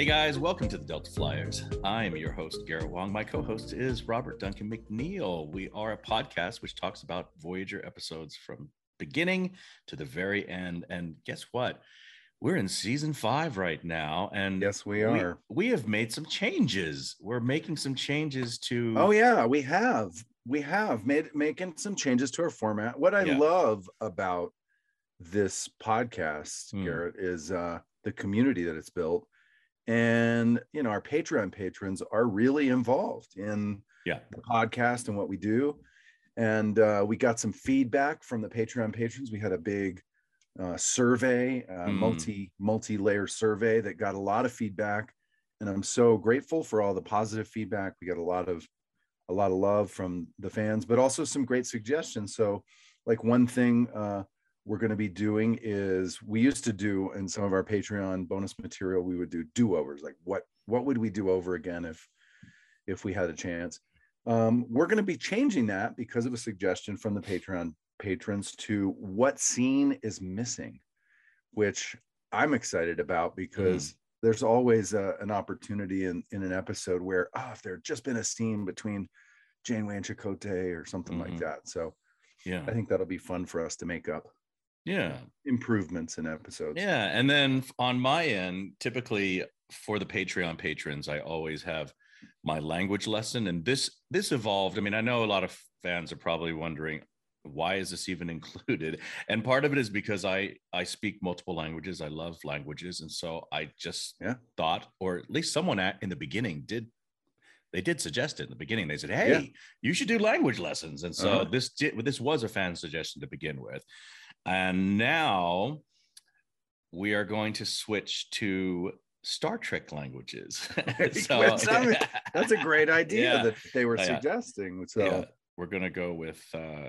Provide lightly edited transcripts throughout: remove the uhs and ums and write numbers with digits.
Hey guys, welcome to the Delta Flyers. I am your host, Garrett Wong. My co-host is Robert Duncan McNeil. We are a podcast which talks about Voyager episodes from beginning to the very end. And guess what? We're in season 5 right now. And yes, we are. We have made some changes. We're making some changes to... Oh yeah, we have making some changes to our format. What I love about this podcast, Garrett, is the community that it's built. And, you know, our Patreon patrons are really involved in the podcast and what we do. And we got some feedback from the Patreon patrons. We had a big survey, multi-layer survey that got a lot of feedback. And I'm so grateful for all the positive feedback. We got a lot of love from the fans, but also some great suggestions. So like one thing we're going to be doing is, we used to do in some of our Patreon bonus material, we would do do-overs. Like what would we do over again if we had a chance? We're going to be changing that because of a suggestion from the Patreon patrons to what scene is missing, which I'm excited about because there's always an opportunity in an episode where, if there had just been a scene between Janeway and Chakotay or something like that. So I think that'll be fun for us to make up. Improvements in episodes. And then on my end, typically for the Patreon patrons, I always have my language lesson, and this evolved. I mean, I know a lot of fans are probably wondering, why is this even included? And part of it is because I speak multiple languages. I love languages, and so I just thought, or at least someone in the beginning did suggest it in the beginning. They said, hey, you should do language lessons. And so this was a fan suggestion to begin with. And now we are going to switch to Star Trek languages. So, that's a great idea that they were suggesting. So we're going to go with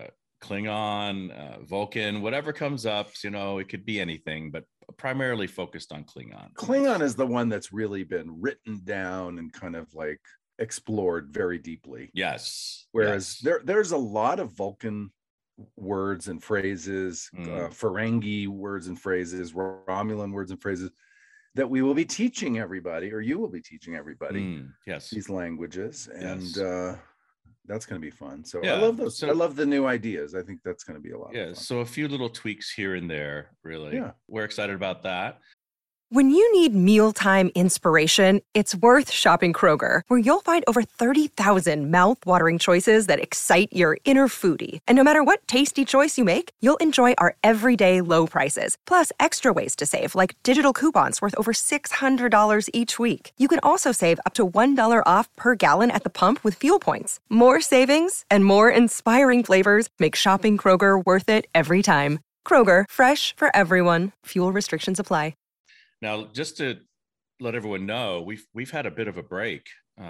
Klingon, Vulcan, whatever comes up. You know, it could be anything, but primarily focused on Klingon. Klingon is the one that's really been written down and kind of like explored very deeply. Yes. Whereas there's a lot of Vulcan words and phrases, Ferengi words and phrases, Romulan words and phrases that we will be teaching everybody, or you will be teaching everybody these languages. And that's going to be fun. So I love those. I love the new ideas. I think that's going to be a lot of fun. So a few little tweaks here and there, really. We're excited about that. When you need mealtime inspiration, it's worth shopping Kroger, where you'll find over 30,000 mouth-watering choices that excite your inner foodie. And no matter what tasty choice you make, you'll enjoy our everyday low prices, plus extra ways to save, like digital coupons worth over $600 each week. You can also save up to $1 off per gallon at the pump with fuel points. More savings and more inspiring flavors make shopping Kroger worth it every time. Kroger, fresh for everyone. Fuel restrictions apply. Now, just to let everyone know, we've had a bit of a break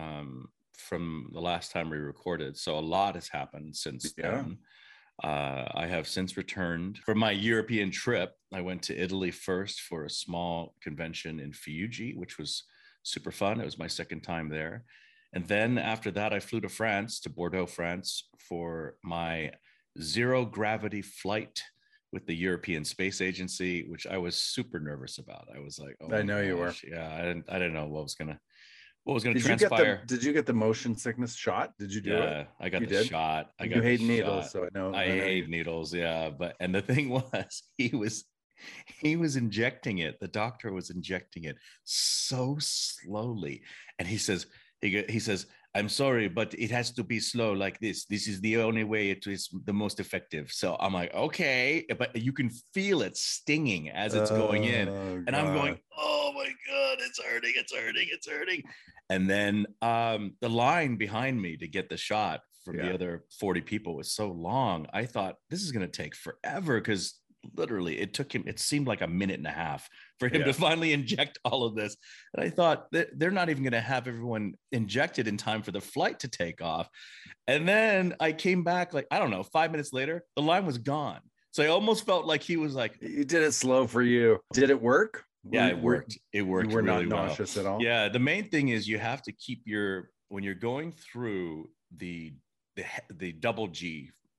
from the last time we recorded, so a lot has happened since then. I have since returned from my European trip. I went to Italy first for a small convention in Fiuggi, which was super fun. It was my second time there. And then after that, I flew to France, to Bordeaux, France, for my zero gravity flight with the European Space Agency, which I was super nervous about. I was like, I know you were. Yeah, I didn't know what was gonna transpire. Did you get the motion sickness shot? Did you do it? Yeah, I got the shot. You hate needles, so I know. I hate needles, and the thing was, he was injecting it. The doctor was injecting it so slowly, and he says, I'm sorry, but it has to be slow like this. This is the only way it is the most effective. So I'm like, okay, but you can feel it stinging as it's going in. And I'm going, oh my God, it's hurting. And then the line behind me to get the shot from the other 40 people was so long. I thought, this is going to take forever, because literally it seemed like a minute and a half for him to finally inject all of this. And I thought they're not even going to have everyone injected in time for the flight to take off. And then I came back, like, I don't know, 5 minutes later, the line was gone. So I almost felt like he was like, you did it slow for you. Did it work? Yeah, it worked. It worked. You were really not nauseous at all? Yeah. The main thing is you have to keep when you're going through the double G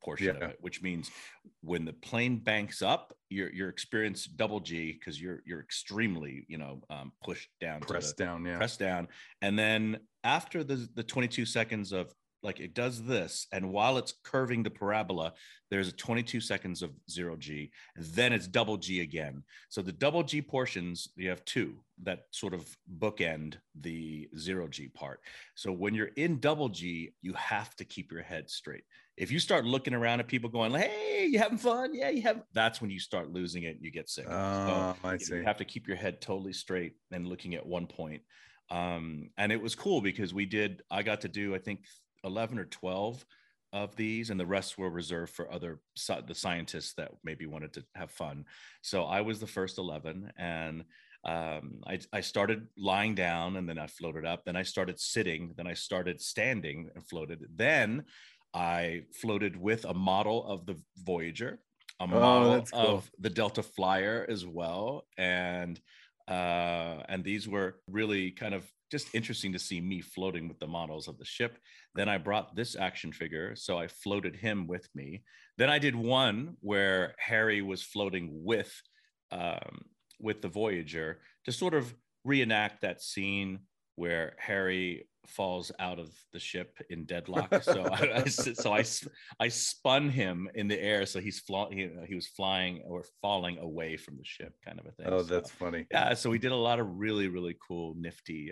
portion of it, which means when the plane banks up, you're experience double G because you're extremely, pushed down, pressed down. And then after the 22 seconds of like it does this, and while it's curving the parabola, there's a 22 seconds of 0G, then it's double G again. So the double G portions, you have two that sort of bookend the 0G part. So when you're in double G, you have to keep your head straight. If you start looking around at people going, hey, you having fun? Yeah, you have. That's when you start losing it and you get sick. I see. You have to keep your head totally straight and looking at one point. And it was cool because I got to do, I think, 11 or 12 of these, and the rest were reserved for the scientists that maybe wanted to have fun. So I was the first 11, and I started lying down, and then I floated up. Then I started sitting. Then I started standing and floated. Then I floated with a model of the Voyager, a model of the Delta Flyer as well, and these were really kind of just interesting to see me floating with the models of the ship. Then I brought this action figure, so I floated him with me. Then I did one where Harry was floating with the Voyager to sort of reenact that scene where Harry falls out of the ship in deadlock. So I spun him in the air, so he was flying or falling away from the ship, kind of a thing. Oh, that's funny. Yeah, so we did a lot of really, really cool, nifty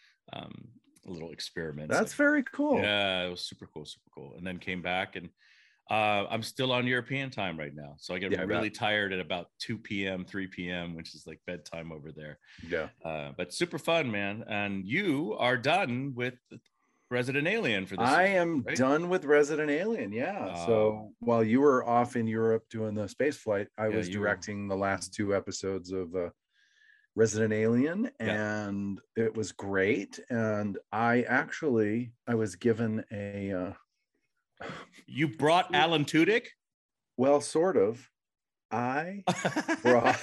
little experiments. That's very cool. Yeah, it was super cool. And then came back, and I'm still on European time right now, so I get really tired at about 2 p.m. 3 p.m., which is like bedtime over there. But super fun, man. And you are done with Resident Alien for this I season, am right? done with Resident Alien. So while you were off in Europe doing the space flight, I was directing the last 2 episodes of Resident Alien, and it was great. And I was given a you brought Alan Tudyk? Well, sort of. I brought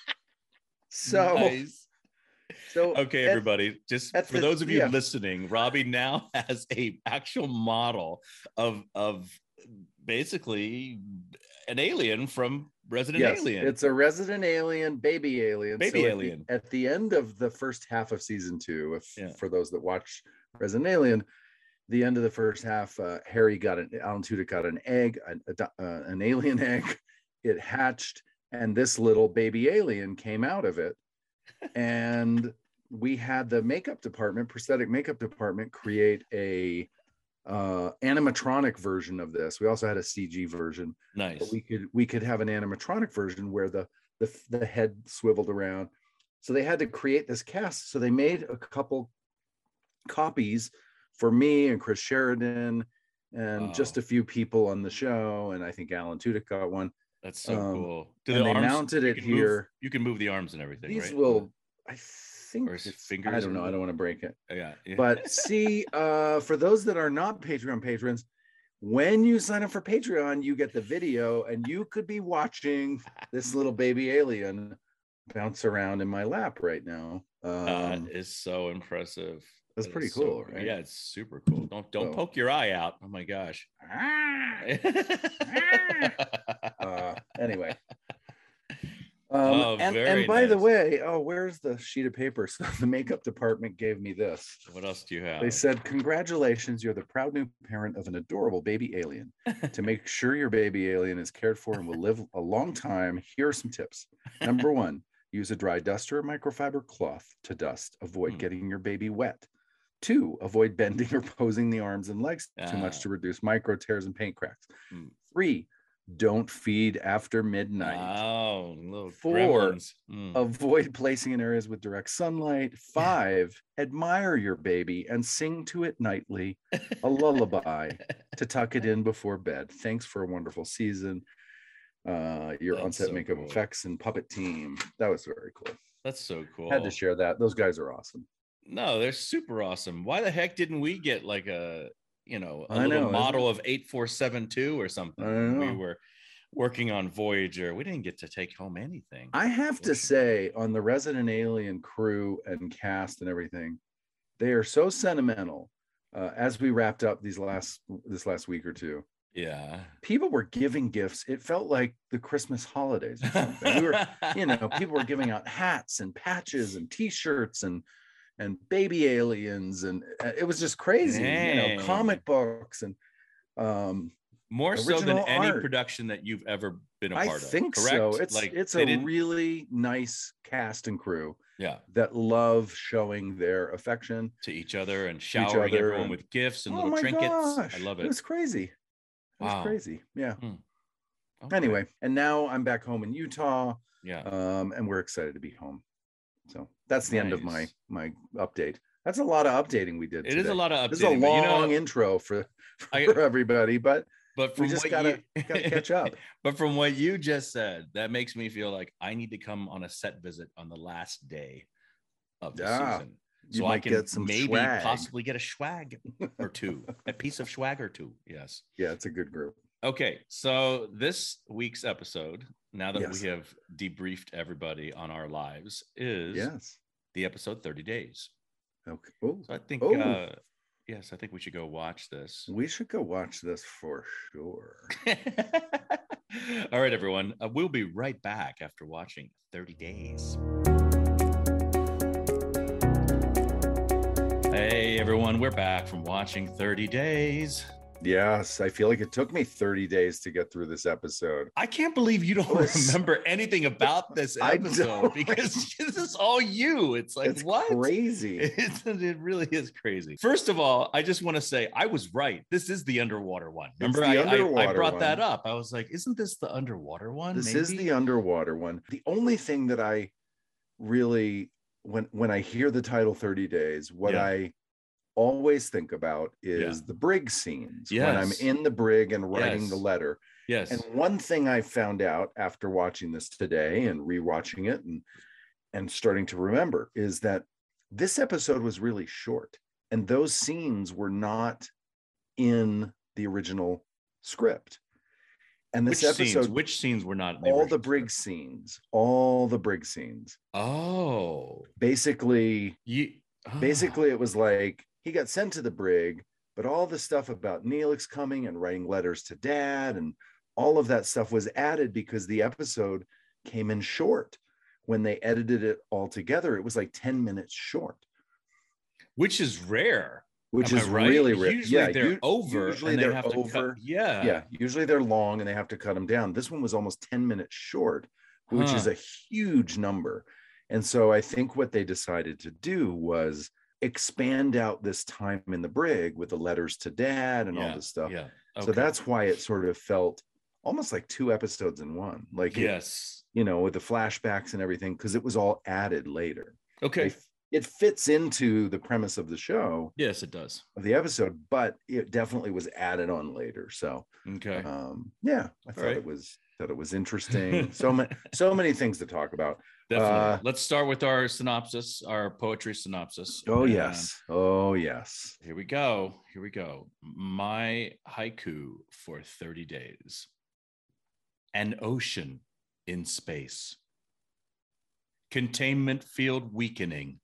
nice. So okay, everybody, just for those of you listening, Robbie now has a actual model of basically an alien from Resident Alien. It's a Resident Alien, baby alien. At the end of the first half of season 2, for those that watch Resident Alien, the end of the first half, Alan Tudyk got an egg, an alien egg. It hatched, and this little baby alien came out of it. And we had the prosthetic makeup department, create a animatronic version of this. We also had a CG version. Nice. But we could have an animatronic version where the head swiveled around. So they had to create this cast. So they made a couple copies for me and Chris Sheridan and just a few people on the show. And I think Alan Tudyk got one. That's so cool. And they mounted it here. You can move the arms and everything. These right? will, I think, fingers. I don't know. I don't want to break it. Yeah. But see, for those that are not Patreon patrons, when you sign up for Patreon, you get the video, and you could be watching this little baby alien bounce around in my lap right now. That is so impressive. That's pretty cool, right? Yeah, it's super cool. Don't poke your eye out. Oh my gosh. Anyway. And by the way, where's the sheet of paper? So the makeup department gave me this. What else do you have? They said, congratulations, you're the proud new parent of an adorable baby alien. To make sure your baby alien is cared for and will live a long time, here are some tips. Number 1, use a dry duster or microfiber cloth to dust. Avoid getting your baby wet. 2, avoid bending or posing the arms and legs too much to reduce micro tears and paint cracks. 3, don't feed after midnight. 4, avoid placing in areas with direct sunlight. 5, admire your baby and sing to it nightly a lullaby to tuck it in before bed. Thanks for a wonderful season. Your on-set makeup effects and puppet team. That was very cool. That's so cool. Had to share that. Those guys are awesome. No, they're super awesome. Why the heck didn't we get like a little model of 8472 or something? We were working on Voyager. We didn't get to take home anything. I have to say, on the Resident Alien crew and cast and everything, they are so sentimental. As we wrapped up this last week or two, Yeah. People were giving gifts. It felt like the Christmas holidays or something. We were, people were giving out hats and patches and t-shirts and baby aliens, and it was just crazy. Dang. Comic books and more so than any art. production that you've ever been a part of. I think correct? So. It's a really nice cast and crew. Yeah. That love showing their affection to each other and showering everyone with gifts and little trinkets. Gosh, I love it. It was crazy. It was crazy. Yeah. Okay. Anyway, and now I'm back home in Utah. Yeah. And we're excited to be home. So that's the end of my update. That's a lot of updating we did today. It is a lot of updating. This is a long intro for everybody, but from we just gotta catch up. But from what you just said, that makes me feel like I need to come on a set visit on the last day of the season. So I can get some possibly get a swag or two, a piece of swag or two. Yes. Yeah, it's a good group. Okay, so this week's episode, now that we have debriefed everybody on our lives, is the episode 30 Days. Okay. Ooh. So I think, I think we should go watch this. We should go watch this for sure. All right, everyone. We'll be right back after watching 30 Days. Hey, everyone. We're back from watching 30 Days. Yes, I feel like it took me 30 days to get through this episode. I can't believe you don't remember anything about this episode because this is all you. It's like, what? Crazy. It really is crazy. First of all, I just want to say I was right. This is the underwater one. Remember, I brought that up. I was like, isn't this the underwater one? This is the underwater one. The only thing that I really, when I hear the title 30 Days, what I always think about is the brig scenes when I'm in the brig and writing the letter. Yes. And one thing I found out after watching this today and rewatching it and starting to remember is that this episode was really short, and those scenes were not in the original script. And this which scenes were not in the all the brig scenes, all the brig scenes. Oh, basically it was like, he got sent to the brig, but all the stuff about Neelix coming and writing letters to Dad and all of that stuff was added because the episode came in short. When they edited it all together, it was like 10 minutes short. Which is rare. Which is really rare. Usually they're over. Usually they're over. Yeah. Usually they're long and they have to cut them down. This one was almost 10 minutes short, which is a huge number. And so I think what they decided to do was expand out this time in the brig with the letters to Dad and all this stuff. Yeah. Okay. So that's why it sort of felt almost like 2 episodes in one. Like, with the flashbacks and everything, because it was all added later. Okay. It fits into the premise of the show. Yes, it does. Of the episode, but it definitely was added on later. So, okay. I thought it was interesting. So many things to talk about. Definitely. Let's start with our synopsis, our poetry synopsis. Oh, yes. Here we go. My haiku for 30 days. An ocean in space. Containment field weakening.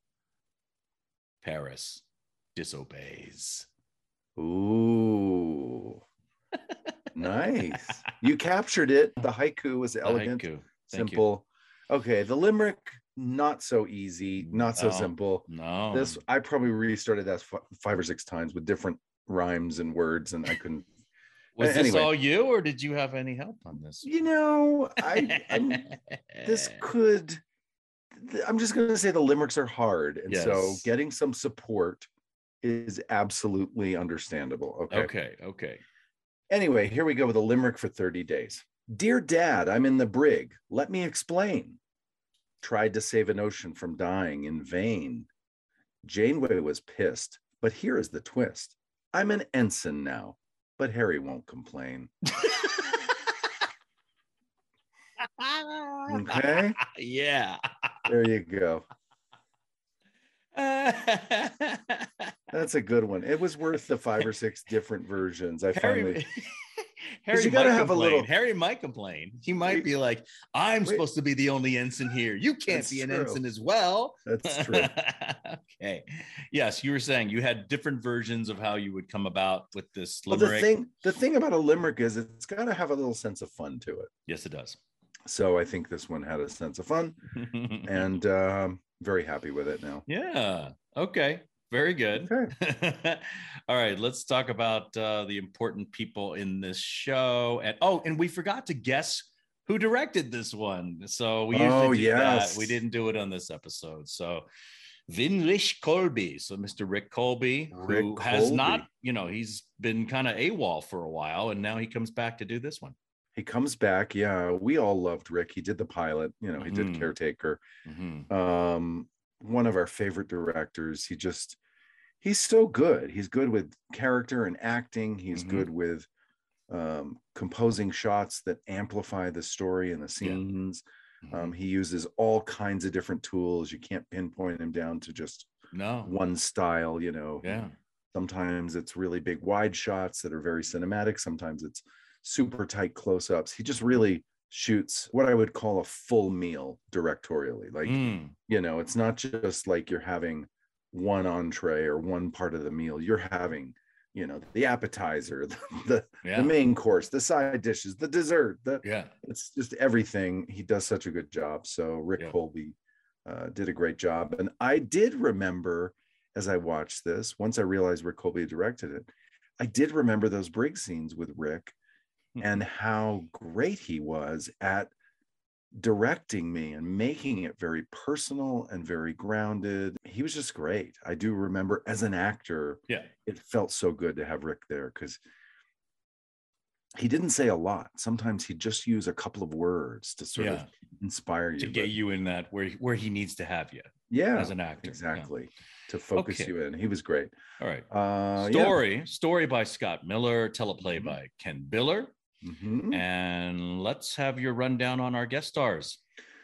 Paris disobeys. Ooh. Nice. You captured it. The haiku was elegant, simple. Okay, the limerick, not so easy, not so simple. No. This, I probably restarted that 5 or 6 times with different rhymes and words, and I couldn't. Was this all you, or did you have any help on this? I'm just going to say the limericks are hard, and so getting some support is absolutely understandable. Okay. Anyway, here we go with a limerick for 30 days. Dear Dad, I'm in the brig. Let me explain. Tried to save an ocean from dying in vain. Janeway was pissed, but here is the twist. I'm an ensign now, but Harry won't complain. Okay? Yeah. There you go. That's a good one. It was worth the 5 or 6 different versions. Harry you got to might have complain. a little. Harry might complain. He might be like, I'm supposed to be the only ensign here. You can't That's be an true. ensign as well. That's true. Okay. Yes, you were saying you had different versions of how you would come about with this Well, limerick. the thing about a limerick is it's got to have a little sense of fun to it. Yes, it does. So I think this one had a sense of fun, and very happy with it now. Yeah. Okay. Very good. Okay. All right. Let's talk about the important people in this show. And we forgot to guess who directed this one. So we usually do that. We didn't do it on this episode. So Vinrich Kolbe. So Mr. Rick Kolbe, who has not, he's been kind of AWOL for a while, and now he comes back to do this one. He comes back. Yeah, we all loved Rick. He did the pilot. He did Caretaker. One of our favorite directors. He's so good. He's good with character and acting. He's good with composing shots that amplify the story and the scenes. He uses all kinds of different tools. You can't pinpoint him down to just one style, Yeah. Sometimes it's really big wide shots that are very cinematic. Sometimes it's super tight close-ups. He just really shoots what I would call a full meal directorially. Like, it's not just like you're having one entree or one part of the meal. You're having, the appetizer, the main course, the side dishes, the dessert. It's just everything. He does such a good job. So Rick Kolbe did a great job. And I did remember, as I watched this, once I realized Rick Kolbe directed it, I did remember those brig scenes with Rick and how great he was at directing me and making it very personal and very grounded. He was just great. I do remember as an actor, it felt so good to have Rick there because he didn't say a lot. Sometimes he'd just use a couple of words to sort of inspire you. To get you in that where he needs to have you. Yeah. As an actor. Exactly. To focus you in. He was great. All right. Story by Scott Miller, teleplay by Ken Biller. And let's have your rundown on our guest stars.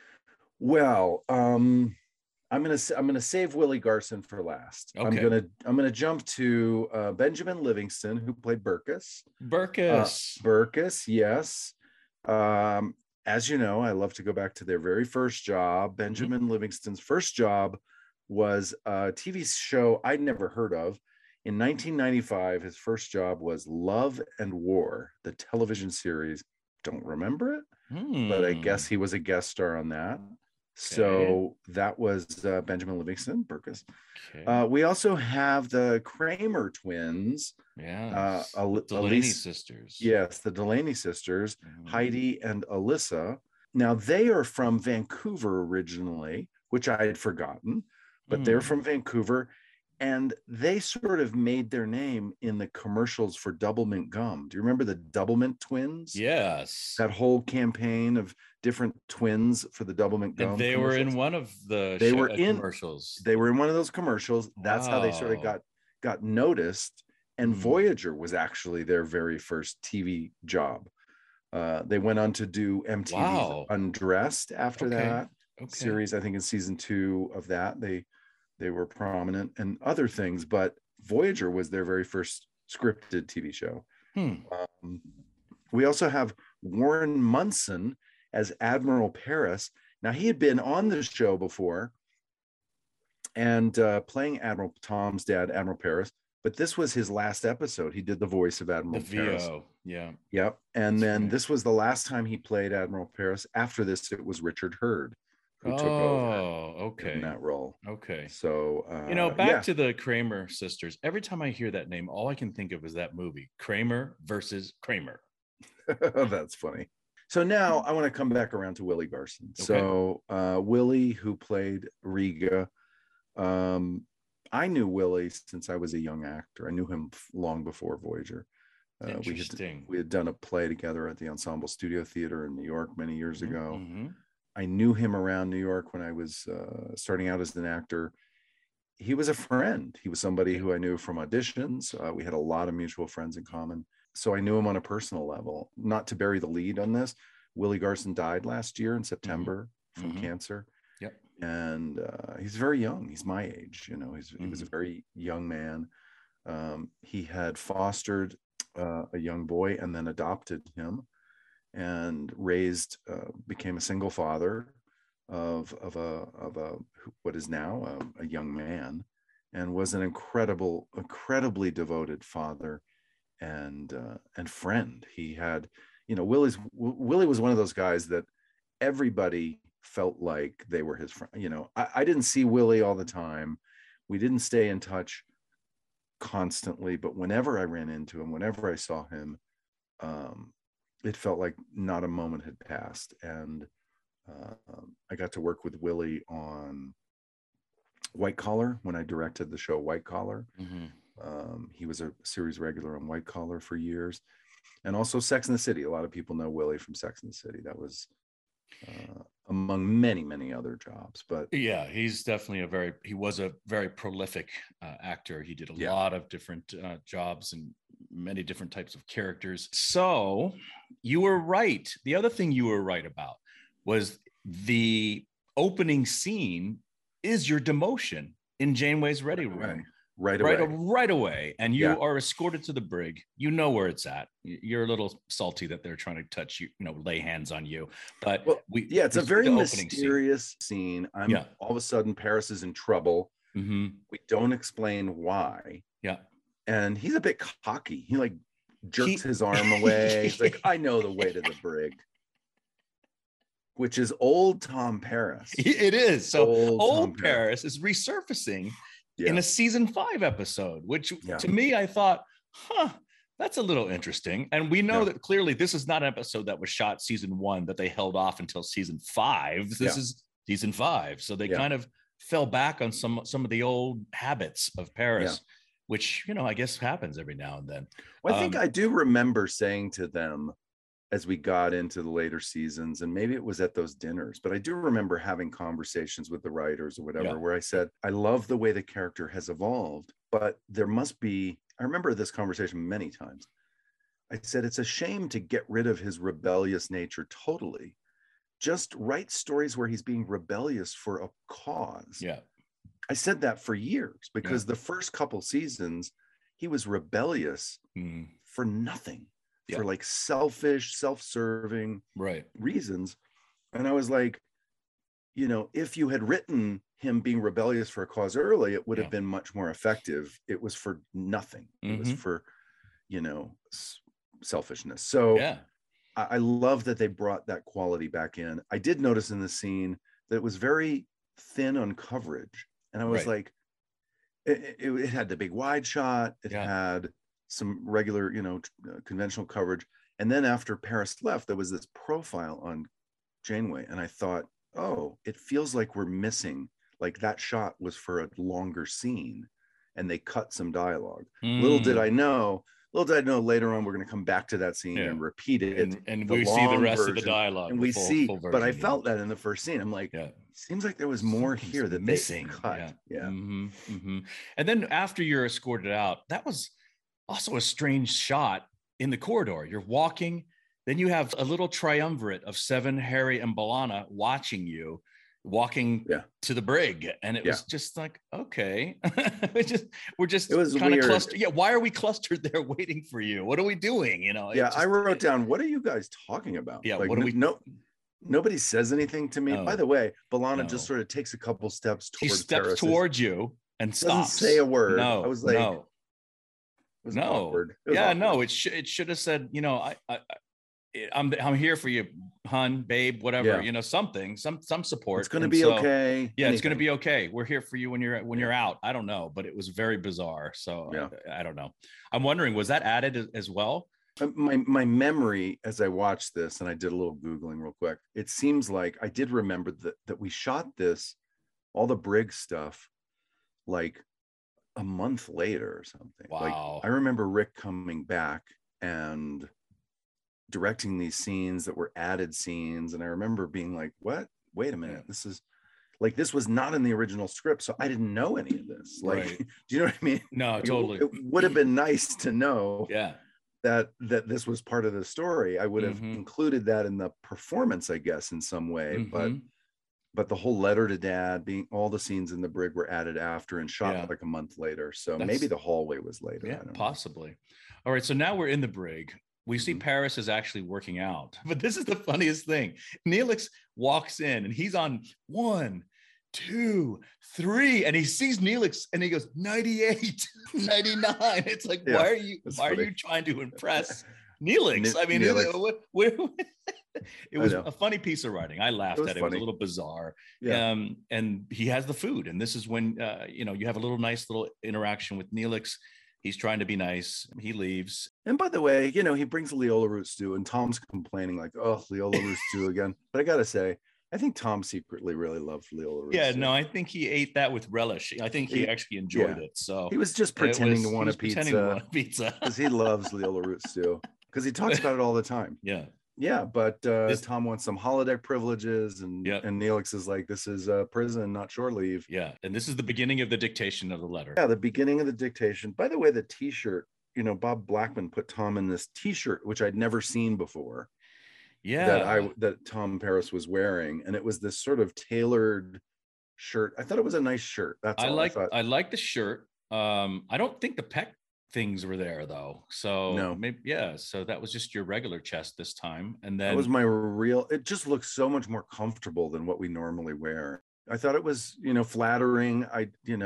Well, I'm gonna save Willie Garson for last. Okay. I'm gonna jump to Benjamin Livingston, who played Burkus. Burkus, yes. As you know, I love to go back to their very first job. Benjamin Livingston's first job was a TV show I'd never heard of. In 1995, his first job was Love and War, the television series. Don't remember it, but I guess he was a guest star on that. So that was Benjamin Livingston, Burkus. We also have the Kramer twins. The Delaney sisters. Yes, the Delaney sisters, Heidi and Alyssa. Now, they are from Vancouver originally, which I had forgotten, but they're from Vancouver. And they sort of made their name in the commercials for Doublemint gum. Do you remember the Doublemint twins? Yes. That whole campaign of different twins for the Doublemint gum. And they were in one of the commercials. They were in one of those commercials. That's how they sort of got noticed. And Voyager was actually their very first TV job. They went on to do MTV's Undressed after that series. I think in season 2 of that, they were prominent and other things, but Voyager was their very first scripted TV show. We also have Warren Munson as Admiral Paris. Now, he had been on the show before and playing Admiral Tom's dad, Admiral Paris, but this was his last episode. He did the voice of Admiral Paris. VO, yeah. Yep. And then this was the last time he played Admiral Paris. After this, it was Richard Hurd who took over in that role. Okay. So, back to the Kramer sisters. Every time I hear that name, all I can think of is that movie, Kramer versus Kramer. That's funny. So now I want to come back around to Willie Garson. Okay. So Willie, who played Riga, I knew Willie since I was a young actor. I knew him long before Voyager. We had done a play together at the Ensemble Studio Theater in New York many years ago. I knew him around New York when I was starting out as an actor. He was a friend. He was somebody who I knew from auditions. We had a lot of mutual friends in common. So I knew him on a personal level. Not to bury the lead on this, Willie Garson died last year in September from cancer. Yep. And he's very young. He's my age. He was a very young man. He had fostered a young boy, and then adopted him and became a single father of what is now a young man, and was an incredibly devoted father and friend. He had, Willie was one of those guys that everybody felt like they were his friend. I didn't see Willie all the time. We didn't stay in touch constantly, but whenever I ran into him, whenever I saw him, it felt like not a moment had passed. And I got to work with Willie on White Collar when I directed the show White Collar. Mm-hmm. He was a series regular on White Collar for years, and also Sex and the City. A lot of people know Willie from Sex and the City. That was among many other jobs. But yeah, he was a very prolific actor. He did a lot of different jobs and many different types of characters. So you were right. The other thing you were right about was the opening scene is your demotion in Janeway's ready room. Right away. And you are escorted to the brig. You know where it's at. You're a little salty that they're trying to touch you, lay hands on you. But it's a very mysterious scene. All of a sudden Paris is in trouble. Mm-hmm. We don't explain why. Yeah. And he's a bit cocky. He jerks his arm away. He's like, I know the way to the brig. Which is old Tom Paris. It is. So old Paris is resurfacing in a season 5 episode, which to me, I thought, that's a little interesting. And we know that clearly this is not an episode that was shot season 1 that they held off until season 5. This is season 5. So they kind of fell back on some of the old habits of Paris, which, I guess happens every now and then. Well, I think I do remember saying to them as we got into the later seasons, and maybe it was at those dinners, but I do remember having conversations with the writers or whatever, where I said, I love the way the character has evolved, but there must be, I remember this conversation many times. I said, it's a shame to get rid of his rebellious nature totally. Just write stories where he's being rebellious for a cause. Yeah. I said that for years because the first couple seasons, he was rebellious for nothing. For selfish, self-serving reasons. And I was like, if you had written him being rebellious for a cause early, it would have been much more effective. It was for nothing. It was for, selfishness. So I love that they brought that quality back in. I did notice in the scene that it was very thin on coverage. And I was like, it had the big wide shot. It had some regular, conventional coverage. And then after Paris left, there was this profile on Janeway. And I thought, oh, it feels like we're missing, like that shot was for a longer scene and they cut some dialogue. Little did I know later on, we're going to come back to that scene and repeat it. And we see the rest of the dialogue. And we see, but I felt that in the first scene. I'm like, seems like there was more here that missing. They cut. And then after you're escorted out, that was also a strange shot in the corridor. You're walking, then you have a little triumvirate of Seven, Harry, and B'Elanna watching you, walking to the brig. And it was just like, okay, we're just kind of clustered. Yeah. Why are we clustered there waiting for you? What are we doing? I wrote down, what are you guys talking about? Yeah. Like, what do we know? Nobody says anything to me. By the way, B'Elanna just sort of takes a couple steps towards She steps towards you and stops. Doesn't say a word. No, I was like, it was awkward. It should have said, I'm here for you, hun, babe, whatever, something, some support. It's going to be okay. Yeah, it's going to be okay. We're here for you when you're out. I don't know, but it was very bizarre. So I don't know. I'm wondering, was that added as well? My memory as I watched this, and I did a little Googling real quick, it seems like I did remember that we shot this, all the brig stuff, like a month later or something. Wow. Like, I remember Rick coming back and directing these scenes that were added scenes. And I remember being like, what? Wait a minute. This was not in the original script. So I didn't know any of this. Like, do you know what I mean? No, totally. It would have been nice to know that this was part of the story. I would have included that in the performance, I guess, in some way, but but the whole letter to dad, being all the scenes in the brig were added after and shot like a month later. So maybe the hallway was later. Yeah, I don't possibly. All right. So now we're in the brig. We see Paris is actually working out, but this is the funniest thing. Neelix walks in and he's on 1, 2, 3, and he sees Neelix and he goes 98, 99. It's like, why are you trying to impress Neelix? I mean, it was a funny piece of writing. I laughed at it. It was a little bizarre. Yeah. And he has the food, and this is when you have a nice little interaction with Neelix. He's trying to be nice. He leaves. And by the way, he brings Leola root stew, and Tom's complaining like, oh, Leola root stew again. But I got to say, I think Tom secretly really loved Leola root stew. No, I think he ate that with relish. I think he actually enjoyed it. So he was just pretending to want a pizza because he loves Leola root stew because he talks about it all the time. Yeah, but Tom wants some holodeck privileges, and Neelix is like, this is a prison, not shore leave. Yeah, and this is the beginning of the dictation of the letter. Yeah, the beginning of the dictation. By the way, the T-shirt, Bob Blackman put Tom in this T-shirt, which I'd never seen before. Yeah, that Tom Paris was wearing, and it was this sort of tailored shirt. I thought it was a nice shirt. That's all I thought. I like the shirt. I don't think the pec things were there though, so no, maybe so that was just your regular chest this time, and then that was my real. It just looks so much more comfortable than what we normally wear. I thought it was flattering. I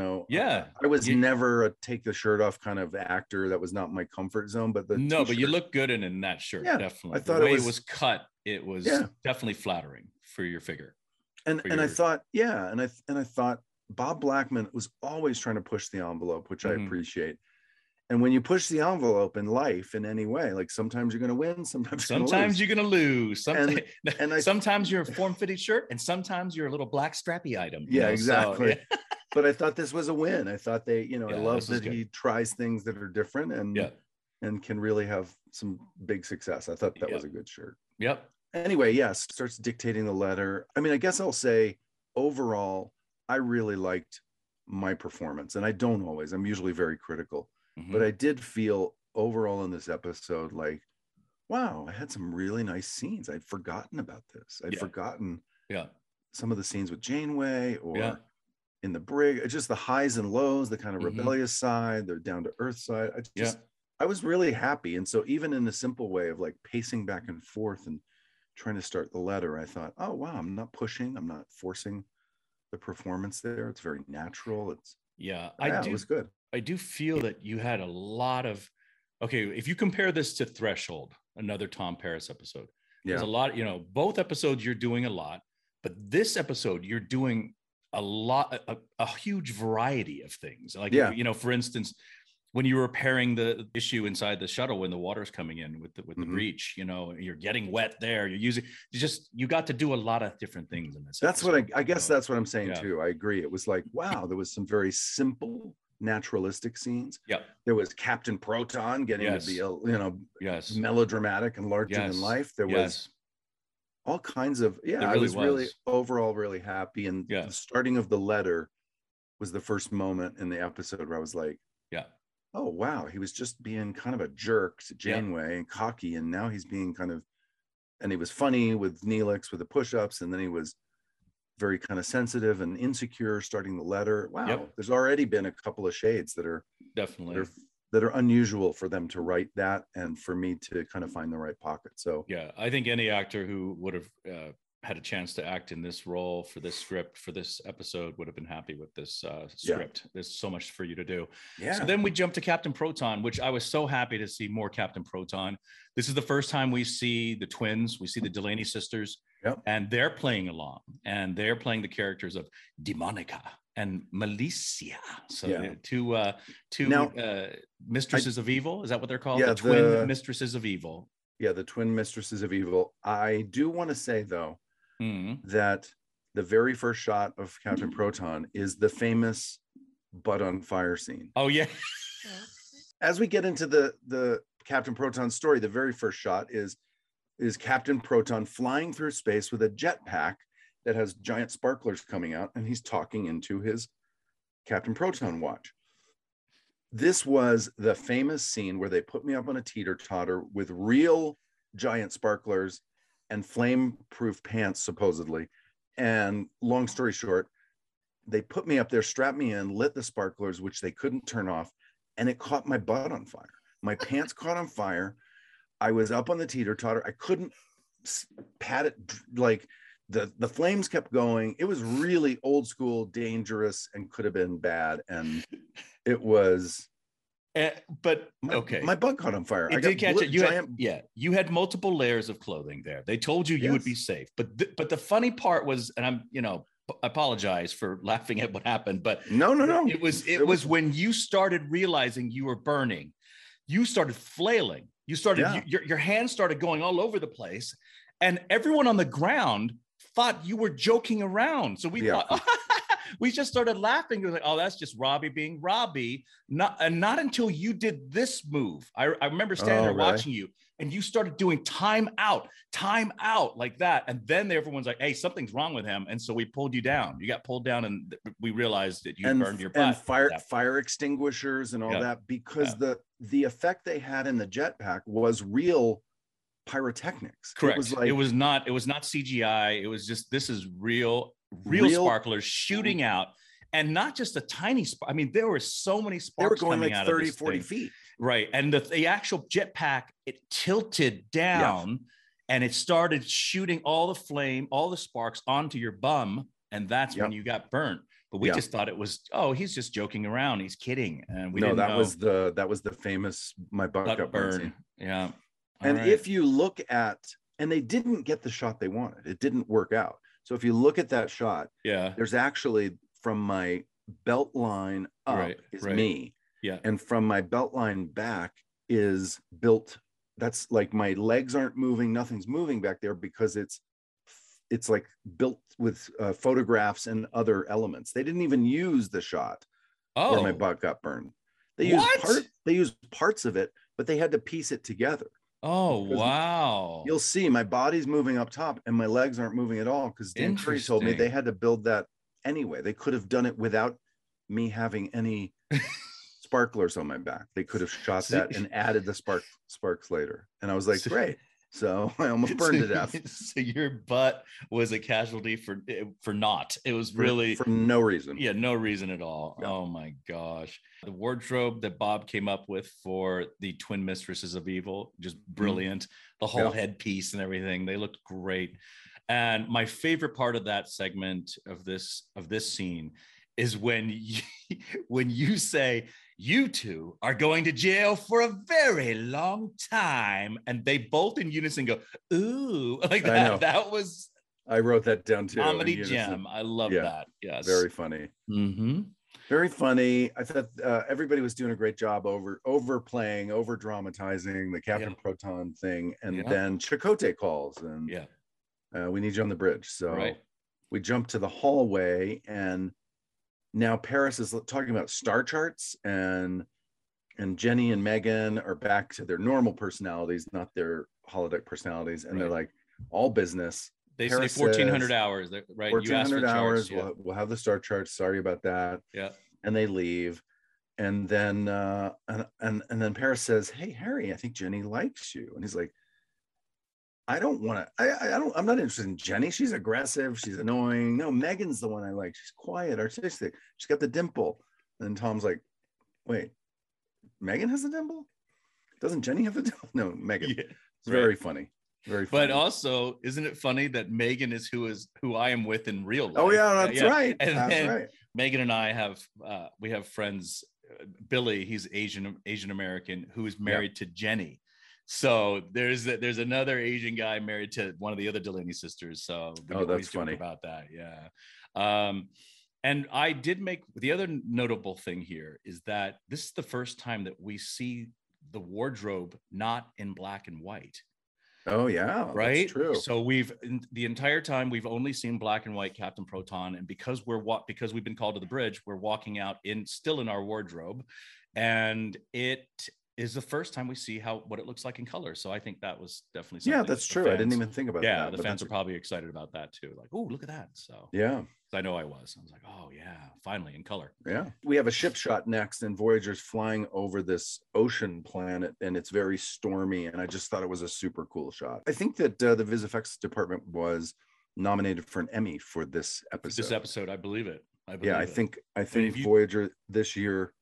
was never a take the shirt off kind of actor. That was not my comfort zone. But but you look good in that shirt. Definitely. I thought the way it was cut, it was definitely flattering for your figure. And I thought and I thought Bob Blackman was always trying to push the envelope, which I appreciate. And when you push the envelope in life in any way, like sometimes you're going to win, sometimes you're going to lose. Sometimes you're a form-fitting shirt, and sometimes you're a little black strappy item. Yeah, exactly. So, but I thought this was a win. I thought I love that he tries things that are different and can really have some big success. I thought that was a good shirt. Yep. Anyway, starts dictating the letter. I mean, I guess I'll say overall, I really liked my performance, and I don't always. I'm usually very critical. But I did feel overall in this episode like, wow, I had some really nice scenes. I'd forgotten about this. I'd forgotten some of the scenes with Janeway or in the brig. Just the highs and lows, the kind of rebellious side, the down to earth side. I was really happy. And so even in the simple way of like pacing back and forth and trying to start the letter, I thought, oh, wow, I'm not pushing. I'm not forcing the performance there. It's very natural. It was good. I do feel that you had a lot of, if you compare this to Threshold, another Tom Paris episode, there's a lot, both episodes you're doing a lot, but this episode you're doing a lot, a huge variety of things. Like, for instance, when you were repairing the issue inside the shuttle, when the water's coming in with the breach, you're getting wet there, you got to do a lot of different things in this. That's episode. What I guess that's what I'm saying too. I agree. It was like, wow, there was some very simple naturalistic scenes. There was Captain Proton getting to be melodramatic and larger than life. There was all kinds of I was really overall really happy, and the starting of the letter was the first moment in the episode where I was like, oh wow, he was just being kind of a jerk to Janeway and cocky, and now he's being and he was funny with Neelix with the push-ups, and then he was very kind of sensitive and insecure starting the letter. Wow. There's already been a couple of shades that are definitely that are unusual for them to write that, and for me to kind of find the right pocket. So I think any actor who would have had a chance to act in this role for this script, for this episode, would have been happy with this script. There's so much for you to do. So then we jump to Captain Proton, which I was so happy to see more Captain Proton. This is the first time we see the twins. We see the Delaney sisters, and they're playing along, and they're playing the characters of Demonica and Malicia. So two mistresses of evil. Is that what they're called? The twin mistresses of evil. Yeah, the twin mistresses of evil. I do want to say though, that the very first shot of Captain Proton is the famous butt on fire scene. Oh yeah. As we get into the Captain Proton story, the very first shot is Captain Proton flying through space with a jetpack that has giant sparklers coming out, and he's talking into his Captain Proton watch. This was the famous scene where they put me up on a teeter-totter with real giant sparklers and flame-proof pants, supposedly, And long story short, they put me up there, strapped me in, lit the sparklers, which they couldn't turn off, and it caught my butt on fire. My pants caught on fire. I was up on the teeter-totter. I couldn't pat it, like the flames kept going. It was really old school, dangerous, and could have been bad. And it was... but okay, my butt caught on fire. It did catch it. You had multiple layers of clothing there. They told you would be safe, but the funny part was, and I'm I apologize for laughing at what happened, but no. It was when you started realizing you were burning, you started flailing. You started your hands started going all over the place, and everyone on the ground thought you were joking around. So we thought. We just started laughing. We were like, "Oh, that's just Robbie being Robbie." Not until you did this move. I remember standing there watching you, and you started doing time out like that. And then everyone's like, "Hey, something's wrong with him." And so we pulled you down. You got pulled down, and we realized that you burned your butt. And fire extinguishers and all that, because the effect they had in the jetpack was real pyrotechnics. Correct. It was not CGI. It was just, this is real sparklers shooting out, and not just a tiny spark. I mean, there were so many sparks. They were going coming like out 30, of 40 feet. Right. And the actual jetpack, it tilted down and it started shooting all the flame, all the sparks onto your bum. And that's when you got burnt. But we just thought it was, he's just joking around. He's kidding. And we didn't know. That was the famous my butt got burn. Yeah. And if you look at, and they didn't get the shot they wanted, it didn't work out. So if you look at that shot, there's actually, from my belt line up is me. Yeah. And from my belt line back is built. That's like my legs aren't moving. Nothing's moving back there because it's like built with photographs and other elements. They didn't even use the shot where my butt got burned. They used parts of it, but they had to piece it together. Oh, wow. You'll see my body's moving up top and my legs aren't moving at all, because Dan Curry told me they had to build that anyway. They could have done it without me having any sparklers on my back. They could have shot that and added the sparks later. And I was like, great. So I almost burned to death. So your butt was a casualty for naught. It was really for no reason. Yeah, no reason at all. Yeah. Oh my gosh. The wardrobe that Bob came up with for the Twin Mistresses of Evil, just brilliant. The whole headpiece and everything. They looked great. And my favorite part of that segment of this scene is when you say, "You two are going to jail for a very long time," and they both in unison go, "Ooh," like that. I know. That was, I wrote that down too. Comedy gem. I love that. Yes, very funny. Mm-hmm. Very funny. I thought everybody was doing a great job overplaying, over dramatizing the Captain Proton thing, and then Chakotay calls and we need you on the bridge. So we jump to the hallway, and now Paris is talking about star charts, and Jenny and Megan are back to their normal personalities, not their holodeck personalities. And they're like, all business. They say 1,400 hours, right? 1,400 hours. We'll have the star charts. Sorry about that. Yeah. And they leave. And then and then Paris says, "Hey, Harry, I think Jenny likes you." And he's like, I'm not interested in Jenny. She's aggressive. She's annoying. No, Megan's the one I like. She's quiet, artistic. She's got the dimple. And Tom's like, wait, Megan has a dimple? Doesn't Jenny have a dimple? No, Megan. Yeah, it's very funny. Very funny. But also, isn't it funny that Megan is who I am with in real life? Oh yeah, that's right. And that's right. Megan and I have we have friends. Billy, he's Asian American, who is married to Jenny. So there's another Asian guy married to one of the other Delaney sisters. So that's funny about that. Yeah. And I did make the other notable thing here is that this is the first time that we see the wardrobe not in black and white. Oh yeah, right. That's true. So the entire time we've only seen black and white Captain Proton, and because we've been called to the bridge, we're walking out still in our wardrobe, and it is the first time we see what it looks like in color. So I think that was definitely something. Yeah, that's true. I didn't even think about that. Yeah, the fans are probably excited about that too. Like, oh, look at that. So yeah, I know I was like, oh yeah, finally in color. Yeah. We have a ship shot next, and Voyager's flying over this ocean planet, and it's very stormy. And I just thought it was a super cool shot. I think that the VisFX department was nominated for an Emmy for this episode. This episode, I believe it. I think Voyager this year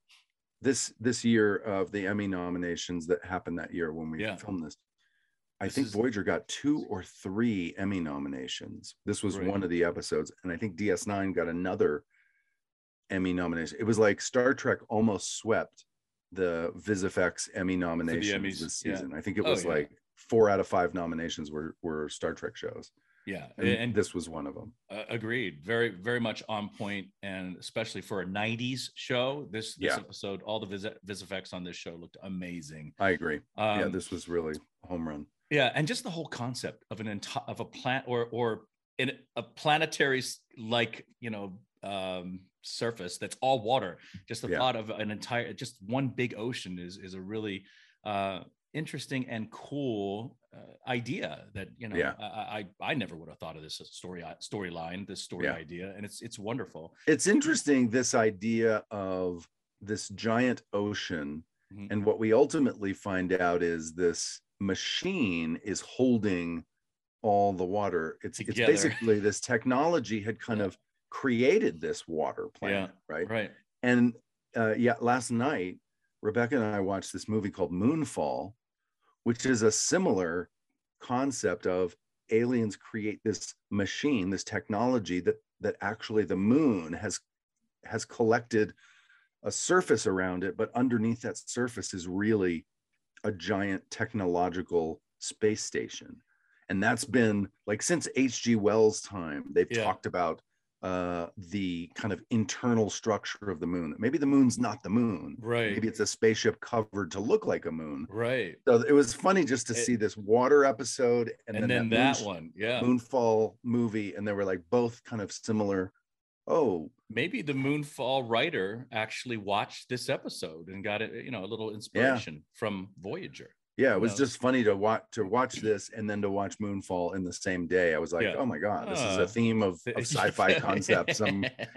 of the Emmy nominations that happened that year when we filmed this, I think Voyager got 2 or 3 Emmy nominations. This was one of the episodes, and I think DS9 got another Emmy nomination. It was like Star Trek almost swept the VisFX Emmy nominations this season. I think it was like 4 out of 5 nominations were Star Trek shows. Yeah, and this was one of them. Agreed. Very, very much on point, and especially for a '90s show, this episode, all the VisFX on this show looked amazing. I agree. This was really a home run. Yeah, and just the whole concept of a plant or in a planetary surface that's all water. Just the thought of an entire, just one big ocean is a really interesting and cool idea that I never would have thought of this storyline, this story idea, and it's wonderful. It's interesting, this idea of this giant ocean, and what we ultimately find out is this machine is holding all the water. It's basically this technology had kind of created this water planet, right? And last night Rebecca and I watched this movie called Moonfall, which is a similar concept of aliens create this machine, this technology that actually the moon has collected a surface around it, but underneath that surface is really a giant technological space station. And that's been like since H.G. Wells' time, they've talked about the kind of internal structure of the moon. Maybe the moon's not the moon, right? Maybe it's a spaceship covered to look like a moon, right? So it was funny just to see this water episode and then that Moonfall movie, and they were like both kind of similar. Oh, maybe the Moonfall writer actually watched this episode and got it, a little inspiration from Voyager. Yeah, it was just funny to watch this and then to watch Moonfall in the same day. I was like, oh my God, this is a theme of sci-fi concepts. So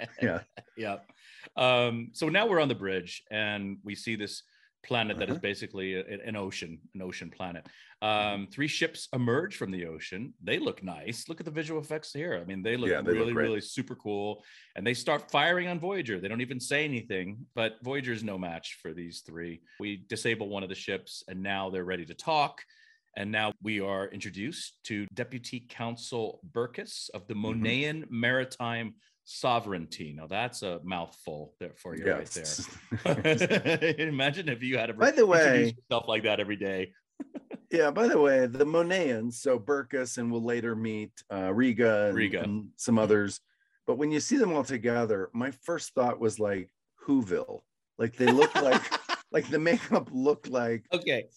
now we're on the bridge and we see this planet that is basically an ocean planet. 3 ships emerge from the ocean. They look nice. Look at the visual effects here. I mean, they look really super cool. And they start firing on Voyager. They don't even say anything, but Voyager is no match for these 3. We disable one of the ships, and now they're ready to talk. And now we are introduced to Deputy Consul Burkus of the Monayan Maritime Sovereignty. Now that's a mouthful there for you right there. Imagine if you had to introduce yourself like that every day. By the way, the Monayans, so Burkus, and we'll later meet Riga and some others. But when you see them all together, my first thought was like Whoville. Like they look like the makeup looked like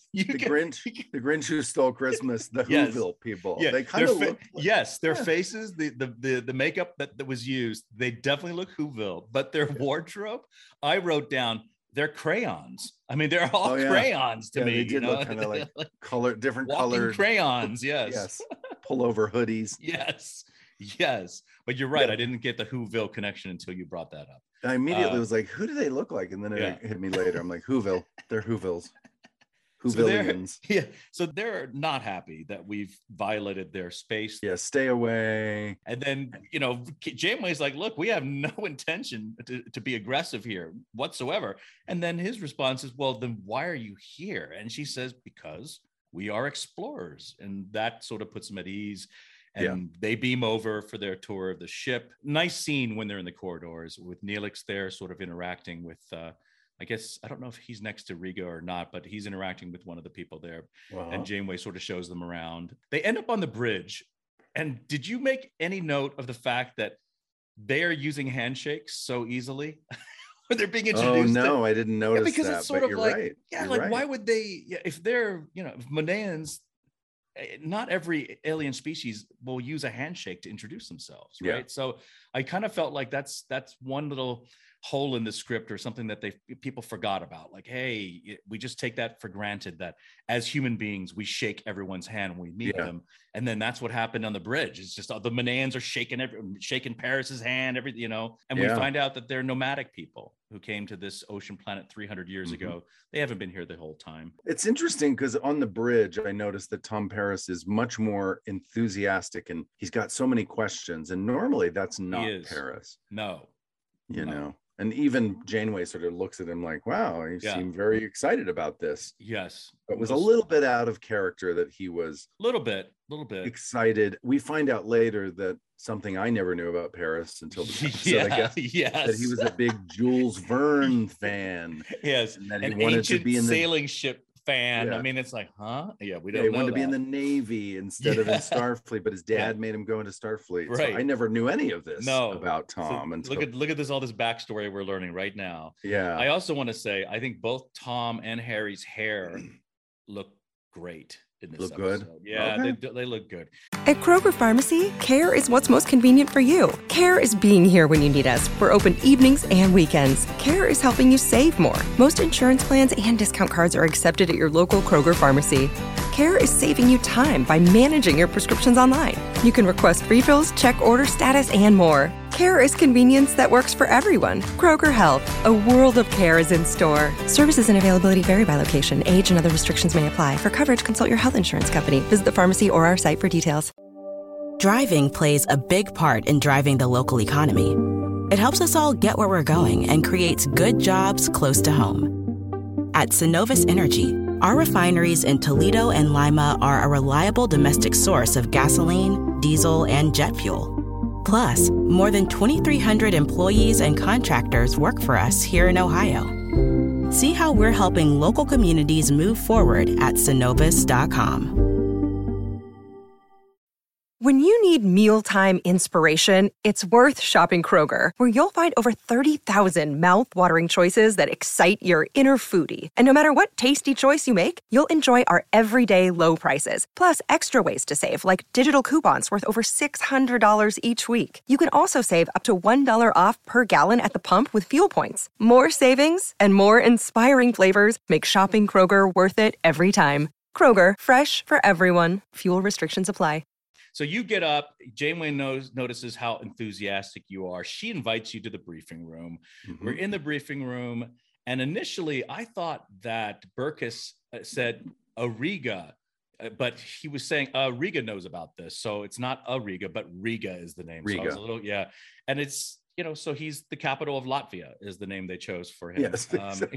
the Grinch Who Stole Christmas, the Whoville people. Yeah, they kind of look their faces, the makeup that was used, they definitely look Whoville, but their wardrobe, I wrote down, they're crayons. I mean, they're all crayons to me. They did look kind of like different colored crayons. Yes. Pullover hoodies. Yes. But you're right. I didn't get the Whoville connection until you brought that up. I immediately was like, who do they look like? And then it hit me later. I'm like, Whoville. They're Whovilles. Whovillians. So they're not happy that we've violated their space. Yeah, stay away. And then, Janeway's like, look, we have no intention to be aggressive here whatsoever. And then his response is, well, then why are you here? And she says, because we are explorers. And that sort of puts them at ease. And they beam over for their tour of the ship. Nice scene when they're in the corridors with Neelix there sort of interacting with, I guess, I don't know if he's next to Riga or not, but he's interacting with one of the people there. And Janeway sort of shows them around. They end up on the bridge. And did you make any note of the fact that they are using handshakes so easily? When they're being introduced. Oh, no, I didn't notice because that. It's sort of like, right. Why would they, if they're, if Monayans, not every alien species will use a handshake to introduce themselves, right? So I kind of felt like that's one little hole in the script or something that people forgot about. Like, hey, we just take that for granted that as human beings, we shake everyone's hand when we meet them. And then that's what happened on the bridge. It's just the Manans are shaking Paris's hand, everything, and we find out that they're nomadic people who came to this ocean planet 300 years ago. They haven't been here the whole time. It's interesting because on the bridge, I noticed that Tom Paris is much more enthusiastic and he's got so many questions. And normally that's not Paris. No. You know, and even Janeway sort of looks at him like, wow, you seem very excited about this. Yes. But it was a little bit out of character that he was a little bit excited. We find out later that something I never knew about Paris until the episode, I guess, that he was a big Jules Verne fan. Yes. And that he wanted to be in the sailing ship fan. I mean, it's like, huh? Yeah, we don't know. He wanted to be in the Navy instead of in Starfleet, but his dad made him go into Starfleet. Right. So I never knew any of this about Tom. So look at all this backstory we're learning right now. Yeah. I also want to say, I think both Tom and Harry's hair look great in this episode. Good? Yeah, okay. They look good. At Kroger Pharmacy, care is what's most convenient for you. Care is being here when you need us. We're open evenings and weekends. Care is helping you save more. Most insurance plans and discount cards are accepted at your local Kroger Pharmacy. Care is saving you time by managing your prescriptions online. You can request refills, check order status, and more. Care is convenience that works for everyone. Kroger Health, a world of care is in store. Services and availability vary by location. Age and other restrictions may apply. For coverage, consult your health insurance company. Visit the pharmacy or our site for details. Driving plays a big part in driving the local economy. It helps us all get where we're going and creates good jobs close to home. At Synovus Energy, our refineries in Toledo and Lima are a reliable domestic source of gasoline, diesel, and jet fuel. Plus, more than 2,300 employees and contractors work for us here in Ohio. See how we're helping local communities move forward at Synovus.com. When you need mealtime inspiration, it's worth shopping Kroger, where you'll find over 30,000 mouth-watering choices that excite your inner foodie. And no matter what tasty choice you make, you'll enjoy our everyday low prices, plus extra ways to save, like digital coupons worth over $600 each week. You can also save up to $1 off per gallon at the pump with fuel points. More savings and more inspiring flavors make shopping Kroger worth it every time. Kroger, fresh for everyone. Fuel restrictions apply. So you get up, Janeway notices how enthusiastic you are. She invites you to the briefing room. We're in the briefing room. And initially I thought that Burkus said Ariga, but he was saying Riga knows about this. So it's not Ariga, but Riga is the name. Riga. So I was and it's, so he's the capital of Latvia is the name they chose for him. Yes.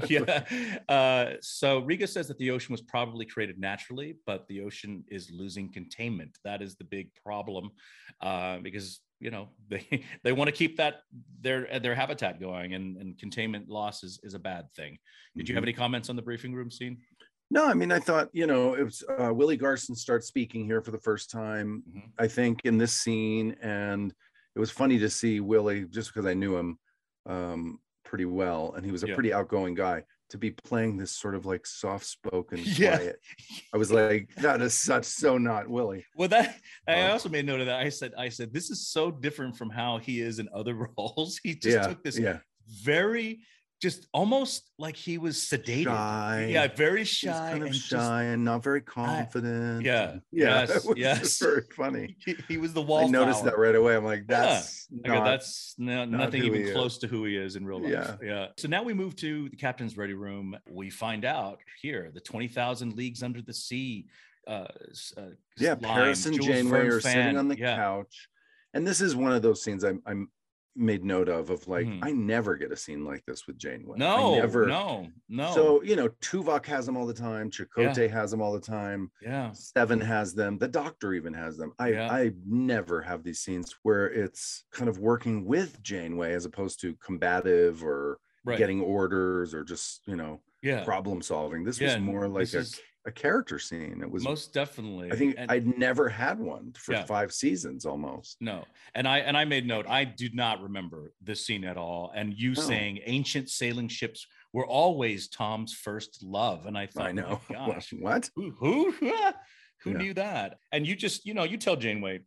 So Riga says that the ocean was probably created naturally, but the ocean is losing containment. That is the big problem because, they want to keep their habitat going and containment loss is a bad thing. Did you have any comments on the briefing room scene? No, I mean, I thought, it was Willie Garson starts speaking here for the first time, I think, in this scene. And it was funny to see Willie, just because I knew him pretty well, and he was a pretty outgoing guy, to be playing this sort of like soft-spoken quiet. I was like, that is so not Willie. Well, I also made note of that. I said, this is so different from how he is in other roles. He just took this very, just almost like he was sedated. Shy. Very shy. Kind of shy and not very confident. Yes. Very funny. He was the wallflower. I noticed that right away. I'm like, that's nothing even close to who he is in real life. Yeah. So now we move to the captain's ready room. We find out here the 20,000 Leagues Under the Sea. Paris and Janeway are sitting on the couch, and this is one of those scenes I'm made note of like I never get a scene like this with Janeway. No. So Tuvok has them all the time. Chakotay has them all the time. Seven has them. The Doctor even has them. I never have these scenes where it's kind of working with Janeway as opposed to combative or getting orders or just problem solving. This was more like a character scene. It was most definitely. I think I'd never had one for 5 seasons almost. No, and I made note. I do not remember this scene at all. And you saying ancient sailing ships were always Tom's first love, and I thought, I know. Oh my gosh, what? Who knew that? And you just you tell Janeway,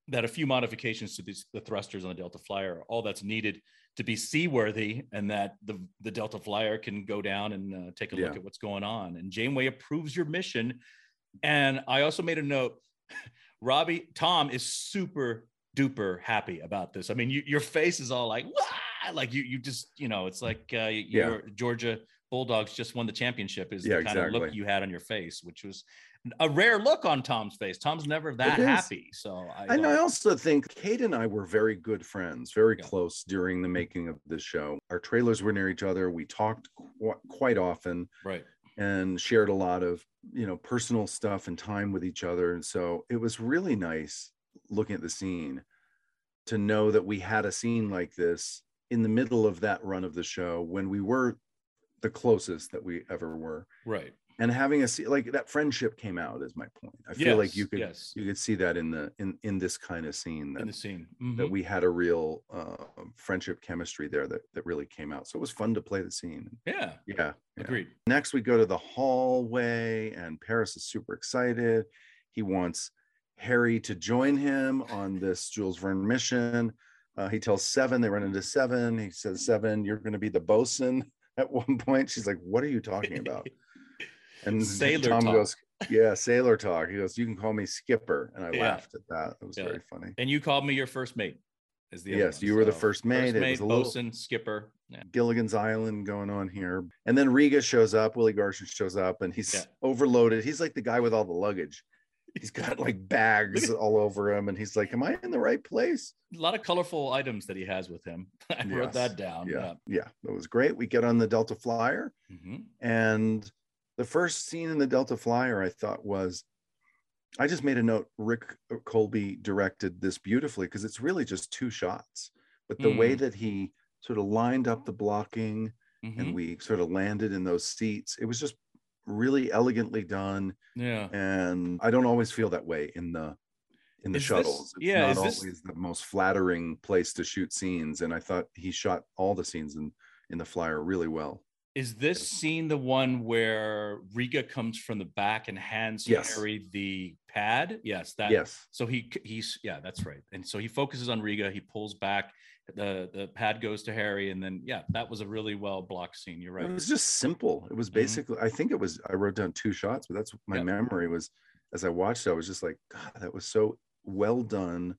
that a few modifications to the thrusters on the Delta Flyer are all that's needed to be seaworthy, and that the Delta Flyer can go down and take a look at what's going on. And Janeway approves your mission. And I also made a note, Tom is super duper happy about this. I mean, your face is all like, wah! Like you just, it's like your Georgia Bulldogs just won the championship is the kind of look you had on your face, which was a rare look on Tom's face. Tom's never that happy. So I also think Kate and I were very good friends, very close during the making of this show. Our trailers were near each other. We talked quite often, right, and shared a lot of personal stuff and time with each other. And so it was really nice looking at the scene to know that we had a scene like this in the middle of that run of the show when we were the closest that we ever were. Right. And having a like that friendship came out is my point. I feel like you could see that in this kind of scene, that we had a real friendship chemistry there that really came out. So it was fun to play the scene. Yeah. Agreed. Next we go to the hallway, and Paris is super excited. He wants Harry to join him on this Jules Verne mission. He tells Seven, they run into Seven. He says, Seven, you're going to be the bosun at one point. She's like, what are you talking about? And Tom goes, sailor talk. He goes, you can call me Skipper. And I laughed at that. It was very funny. And you called me your first mate. You were the first mate. First mate, bosun, skipper. Yeah. Gilligan's Island going on here. And then Riga shows up. Willie Garson shows up, and he's overloaded. He's like the guy with all the luggage. He's got like bags all over him, and he's like, am I in the right place? A lot of colorful items that he has with him. I wrote that down. Yeah, that was great. We get on the Delta Flyer, and the first scene in the Delta Flyer, I thought I just made a note, Rick Colby directed this beautifully, because it's really just two shots. But the way that he sort of lined up the blocking and we sort of landed in those seats, it was just really elegantly done. Yeah. And I don't always feel that way in the shuttles. It's not always the most flattering place to shoot scenes. And I thought he shot all the scenes in the Flyer really well. Is this scene the one where Riga comes from the back and hands Harry the pad? Yes. So he's that's right. And so he focuses on Riga. He pulls back. The pad goes to Harry, and then that was a really well blocked scene. You're right. It was just simple. It was basically, I wrote down two shots, but that's my memory was, as I watched it, I was just like, God, that was so well done.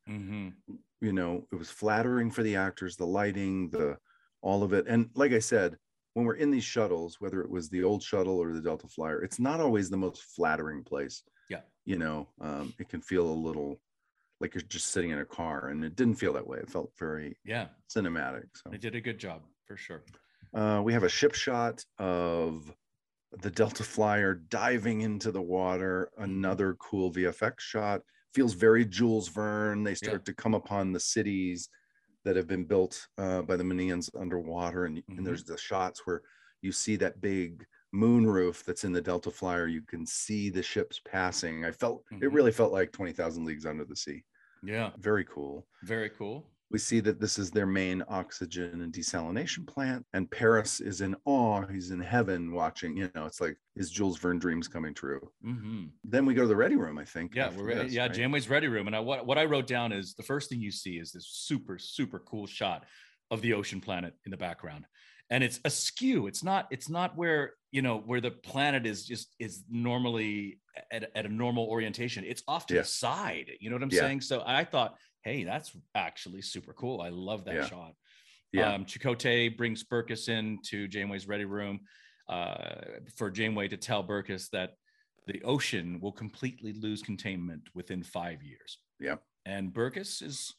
It was flattering for the actors, the lighting, all of it. And like I said, when we're in these shuttles, whether it was the old shuttle or the Delta Flyer, it's not always the most flattering place. Yeah. It can feel a little like you're just sitting in a car, and it didn't feel that way. It felt very cinematic. So they did a good job for sure. We have a ship shot of the Delta Flyer diving into the water. Another cool VFX shot. Feels very Jules Verne. They start to come upon the cities that have been built by the Minions underwater. And there's the shots where you see that big moon roof that's in the Delta Flyer. You can see the ships passing. It really felt like 20,000 Leagues Under the Sea. Yeah. Very cool. Very cool. We see that this is their main oxygen and desalination plant. And Paris is in awe. He's in heaven watching, it's like his Jules Verne dreams coming true. Then we go to the ready room, I think. Yeah, Janeway's ready room. And what I wrote down is the first thing you see is this super, super cool shot of the ocean planet in the background. And it's askew. It's not where, where the planet is normally at a normal orientation. It's off to the side. You know what I'm saying? So I thought, hey, that's actually super cool. I love that shot. Chakotay brings Burkus into Janeway's ready room for Janeway to tell Burkus that the ocean will completely lose containment within 5 years. Yeah. And Burkus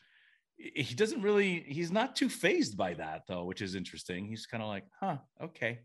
he's not too fazed by that though, which is interesting. He's kind of like, okay.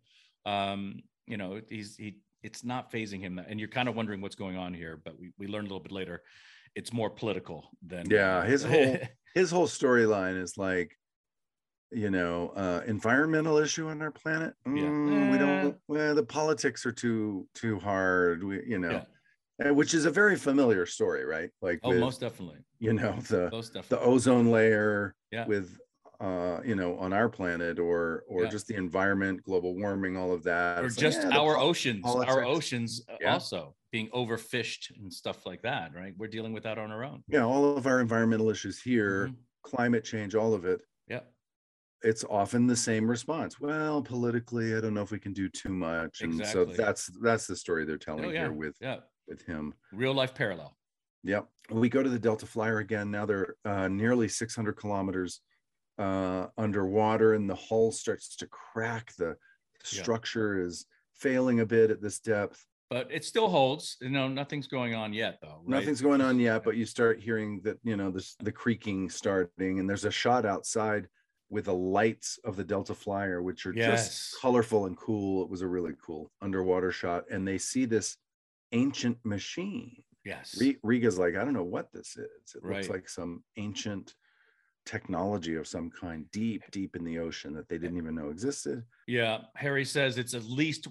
It's not phasing him, and you're kind of wondering what's going on here, but we learned a little bit later it's more political than his whole storyline is like, environmental issue on our planet. We don't, the politics are too hard, which is a very familiar story, right? Like most definitely. The ozone layer with on our planet, or just the environment, global warming, all of that, or just our oceans, yeah. also being overfished and stuff like that, right? We're dealing with that on our own. Yeah, all of our environmental issues here, climate change, all of it. Yeah. It's often the same response. Well, politically, I don't know if we can do too much. And so that's the story they're telling here with him. Real life parallel. Yep. We go to the Delta Flyer again. Now they're nearly 600 kilometers underwater, and the hull starts to crack. The structure is failing a bit at this depth. But it still holds. Nothing's going on yet, though. Right? Nothing's going on yet, but you start hearing that, the creaking starting, and there's a shot outside with the lights of the Delta Flyer, which are just colorful and cool. It was a really cool underwater shot, and they see this ancient machine. Yes. Riga's like, I don't know what this is. It looks like some ancient technology of some kind, deep in the ocean that they didn't even know existed. Yeah. Harry says it's at least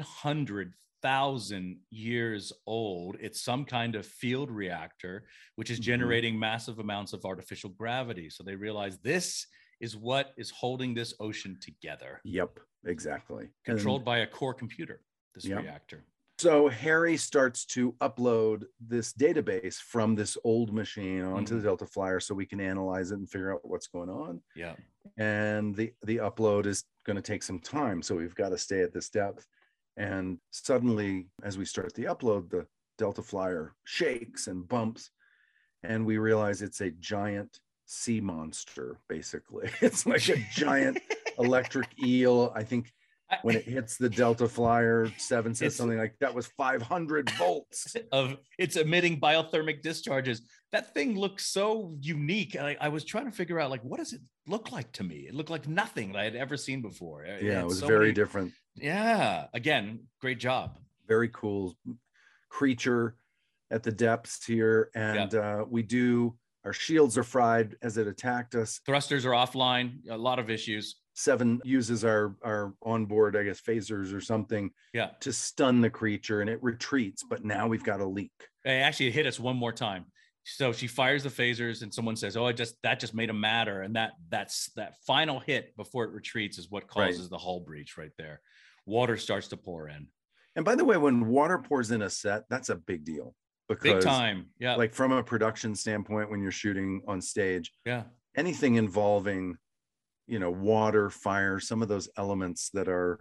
100,000 years old. It's some kind of field reactor, which is generating massive amounts of artificial gravity. So they realize this is what is holding this ocean together. Yep, exactly. Controlled by a core computer, this reactor. So Harry starts to upload this database from this old machine onto the Delta Flyer so we can analyze it and figure out what's going on. Yeah. And the upload is going to take some time. So we've got to stay at this depth. And suddenly, as we start the upload, the Delta Flyer shakes and bumps. And we realize it's a giant sea monster, basically. It's like a giant electric eel. I think when it hits the Delta Flyer, Seven says something like that was 500 volts of it's emitting biothermic discharges. That thing looks so unique. I was trying to figure out, like, what does it look like to me? It looked like nothing that I had ever seen before. Yeah, it was so very different. Yeah. Again, great job. Very cool creature at the depths here. And our shields are fried as it attacked us. Thrusters are offline. A lot of issues. Seven uses our onboard, I guess, phasers or something to stun the creature, and it retreats. But now we've got a leak. It hit us one more time. So she fires the phasers, and someone says, "Oh, that just made them matter." And that final hit before it retreats is what causes the hull breach right there. Water starts to pour in. And by the way, when water pours in a set, that's a big deal. Because, big time. Yeah. Like from a production standpoint, when you're shooting on stage, anything involving water, fire, some of those elements that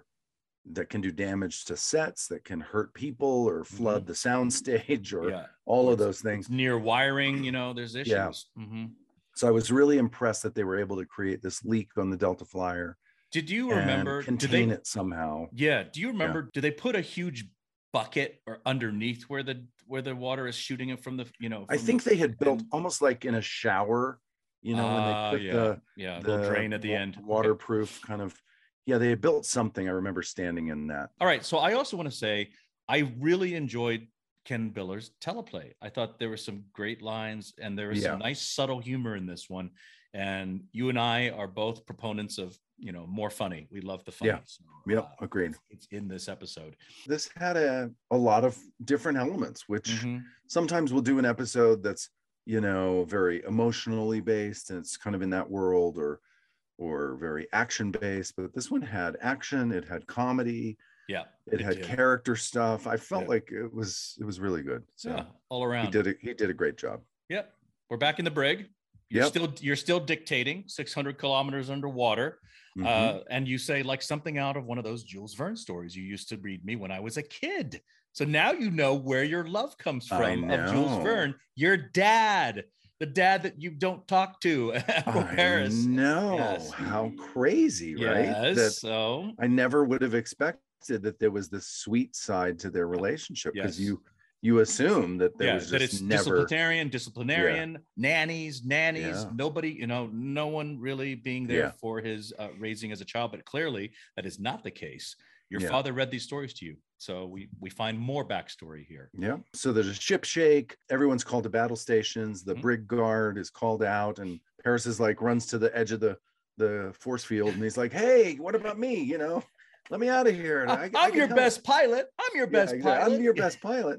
can do damage to sets, that can hurt people or flood the sound stage or all of those things. Near wiring, there's issues. Yeah. So I was really impressed that they were able to create this leak on the Delta Flyer. Did you remember contain it somehow? Yeah. Do you remember? Do they put a huge bucket or underneath where the water is shooting it from the? I think they had built almost like in a shower. When they put the drain at the end, waterproof kind of, they had built something. I remember standing in that. All right. So I also want to say, I really enjoyed Ken Biller's teleplay. I thought there were some great lines, and there was some nice subtle humor in this one. And you and I are both proponents of, more funny. We love the funny. Yeah. So, agreed. It's in this episode. This had a lot of different elements, which sometimes we'll do an episode that's, very emotionally based, and it's kind of in that world, or very action based. But this one had action, it had comedy, it had character stuff. I felt like it was really good. So all around, he did a great job. Yep. We're back in the brig. You're still dictating 600 kilometers underwater. And you say, like, something out of one of those Jules Verne stories you used to read me when I was a kid. So now you know where your love comes from of Jules Verne. Your dad, the dad that you don't talk to at Paris. No, how crazy, right? Yes. So I never would have expected that there was this sweet side to their relationship, because you assume that there was just that it's never disciplinarian, nannies, nobody, no one really being there for his raising as a child. But clearly that is not the case. Your father read these stories to you. So we find more backstory here. Yeah. So there's a ship shake. Everyone's called to battle stations. The brig guard is called out, and Paris is like, runs to the edge of the force field, and he's like, "Hey, what about me? Let me out of here. I'm your best pilot. I'm your best pilot. I'm your best pilot."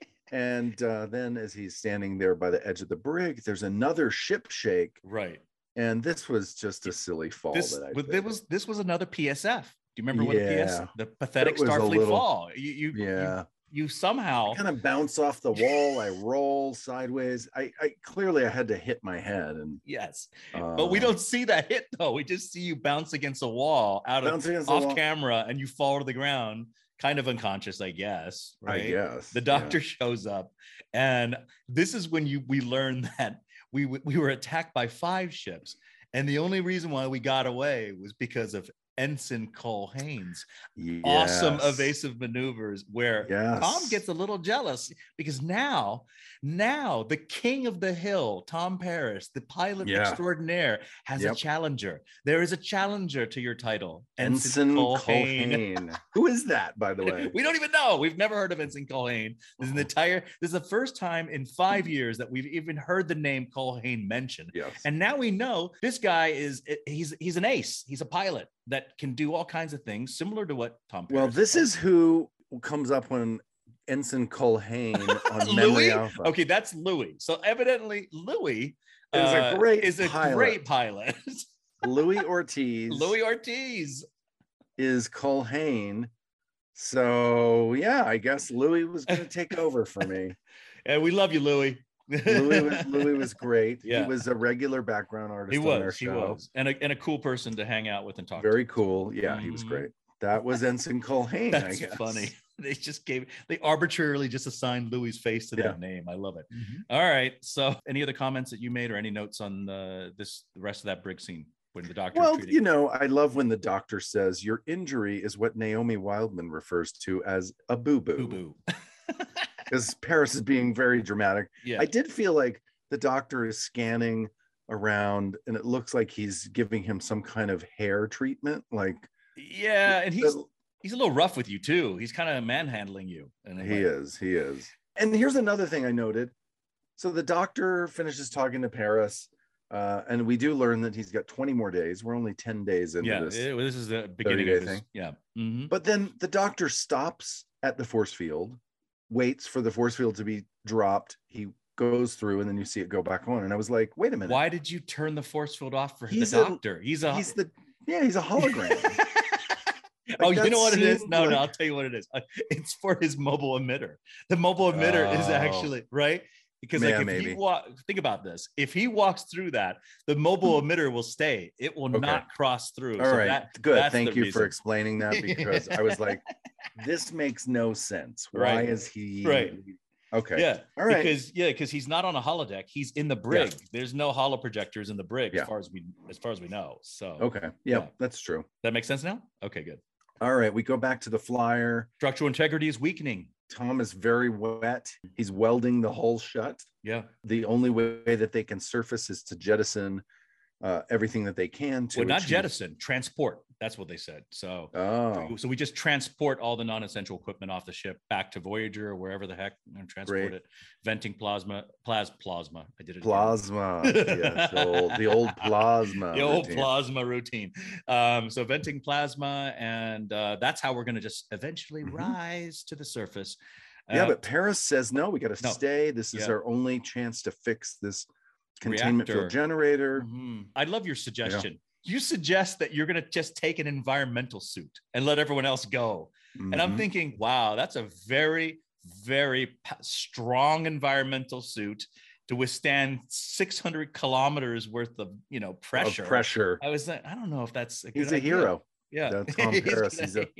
And then as he's standing there by the edge of the brig, there's another ship shake. Right. And this was just a silly fall This that I did. this was another PSF. Do you remember what the pathetic was a Starfleet little- fall? You somehow I kind of bounce off the wall. I roll sideways. I clearly I had to hit my head, and yes, but we don't see that hit though. We just see you bounce against a wall off camera, and you fall to the ground, kind of unconscious, I guess. Right? I guess the doctor shows up, and this is when we learn that we were attacked by 5 ships, and the only reason why we got away was because of Ensign Culhane's awesome evasive maneuvers, where Tom gets a little jealous because now the king of the hill, Tom Paris, the pilot extraordinaire, has a challenger. There is a challenger to your title, Ensign Culhane. Who is that, by the way? We don't even know. We've never heard of Ensign Culhane. This is the first time in 5 years that we've even heard the name Culhane mentioned. Yes. And now we know this guy he's an ace. He's a pilot that can do all kinds of things similar to what Tom Paris. Well, this is who comes up when Ensign Culhane on Memory Alpha. Okay, that's Louis. So evidently Louis is a great pilot. Louis Ortiz is Culhane. So yeah, I guess Louis was going to take over for me. And we love you, Louis. Louis was great. Yeah. He was a regular background artist on our show. He was. And a cool person to hang out with and talk Very cool. Yeah, he was great. That was Ensign Culhane. That's funny. They arbitrarily just assigned Louis' face to that name. I love it. All right. So any other comments that you made or any notes on the rest of that brig scene when the doctor? Well, I love when the doctor says your injury is what Naomi Wildman refers to as a boo-boo. Boo-boo. Because Paris is being very dramatic. Yeah. I did feel like the doctor is scanning around and it looks like he's giving him some kind of hair treatment. And he's a little rough with you too. He's kind of manhandling you. He is. And here's another thing I noted. So the doctor finishes talking to Paris, and we do learn that he's got 20 more days. We're only 10 days into this. Yeah, this is the beginning of this thing. Yeah. Mm-hmm. But then the doctor stops at the force field, waits for the force field to be dropped. He goes through, and then you see it go back on. And I was like, wait a minute. Why did you turn the force field off for the doctor? He's a hologram. You know what it is? No, I'll tell you what it is. It's for his mobile emitter. The mobile emitter is actually right. Because think about this. If he walks through that, the mobile emitter will stay. It will not cross through. All right. Good. Thank you for explaining that, because I was like, this makes no sense. Why is he Okay. Yeah. All right. Because he's not on a holodeck. He's in the brig. Yeah. There's no holo projectors in the brig as far as we know. So okay. Yeah, that's true. That makes sense now? Okay, good. All right. We go back to the flyer. Structural integrity is weakening. Tom is very wet. He's welding the hull shut. Yeah. The only way that they can surface is to jettison everything that they can to. Well, not jettison, transport. That's what they said. So we just transport all the non-essential equipment off the ship back to Voyager or wherever the heck, and transport it. Venting plasma. I did it. Plasma. Yes, the old plasma. The old plasma routine. So venting plasma, and that's how we're going to just eventually rise to the surface. But Paris says no. We got to stay. This is our only chance to fix this containment field generator. I love your suggestion. You suggest that you're going to just take an environmental suit and let everyone else go. And I'm thinking, wow, that's a very, very strong environmental suit to withstand 600 kilometers worth of, pressure. I was like, I don't know if that's a good idea. He's a hero. Yeah. That's Tom Paris.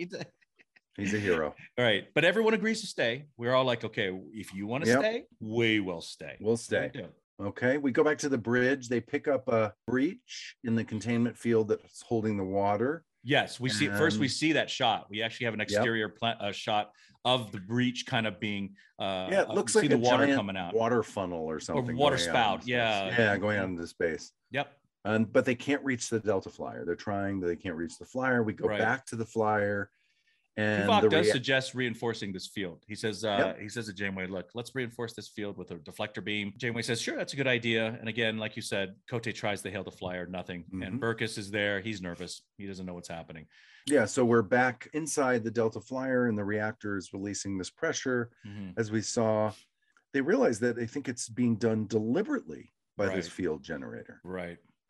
He's a hero. All right. But everyone agrees to stay. We're all like, okay, if you want to stay, we will stay. We'll stay. Okay, we go back to the bridge. They pick up a breach in the containment field that's holding the water. Yes, we see. First, we see that shot. We actually have an exterior shot of the breach, kind of being. It looks like the water coming out, water funnel or something, or water spout. Going out into space. Yep. But they can't reach the Delta Flyer. They're trying, but they can't reach the flyer. We go back to the flyer. And Tuvok does suggest reinforcing this field. He says to Janeway, look, let's reinforce this field with a deflector beam. Janeway says, sure, that's a good idea. And again, like you said, Cote tries to hail the flyer, nothing. And Burkus is there. He's nervous. He doesn't know what's happening. Yeah, so we're back inside the Delta Flyer, and the reactor is releasing this pressure. As we saw, they realize that they think it's being done deliberately by this field generator. Right.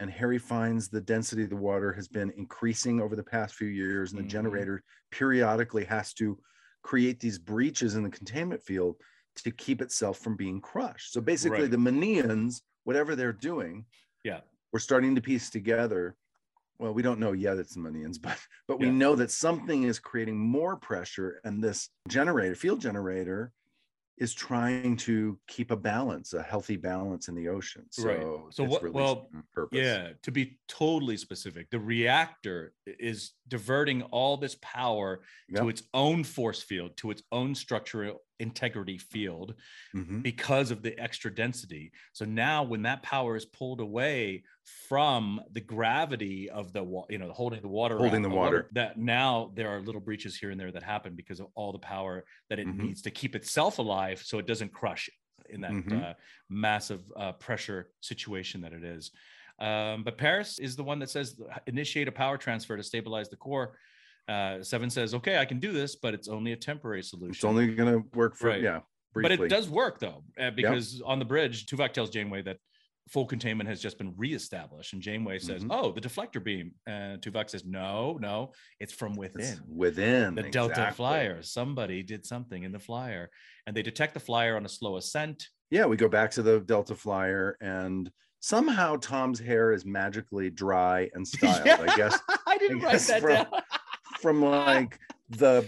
and Harry finds the density of the water has been increasing over the past few years, and the generator periodically has to create these breaches in the containment field to keep itself from being crushed. So basically, the Monians, whatever they're doing, we're starting to piece together. Well, we don't know yet it's the Monians, but we know that something is creating more pressure, and this field generator, is trying to keep a healthy balance in the ocean. So what? Really purpose. To be totally specific, the reactor is diverting all this power to its own force field, to its own structural integrity field, because of the extra density. So now, when that power is pulled away from the gravity of the holding the water, that now there are little breaches here and there that happen because of all the power that it needs to keep itself alive, so it doesn't crush in that massive pressure situation that it is. But Paris is the one that says initiate a power transfer to stabilize the core. Seven says, okay, I can do this, but it's only a temporary solution. It's only going to work for briefly. But it does work though, because on the bridge, Tuvok tells Janeway that full containment has just been reestablished, and Janeway says, "Oh, the deflector beam." And Tuvok says, "No, it's from within. It's within the Delta Flyer. Somebody did something in the flyer, and they detect the flyer on a slow ascent." Yeah, we go back to the Delta Flyer, and somehow Tom's hair is magically dry and styled. I guess I didn't write that down. From like the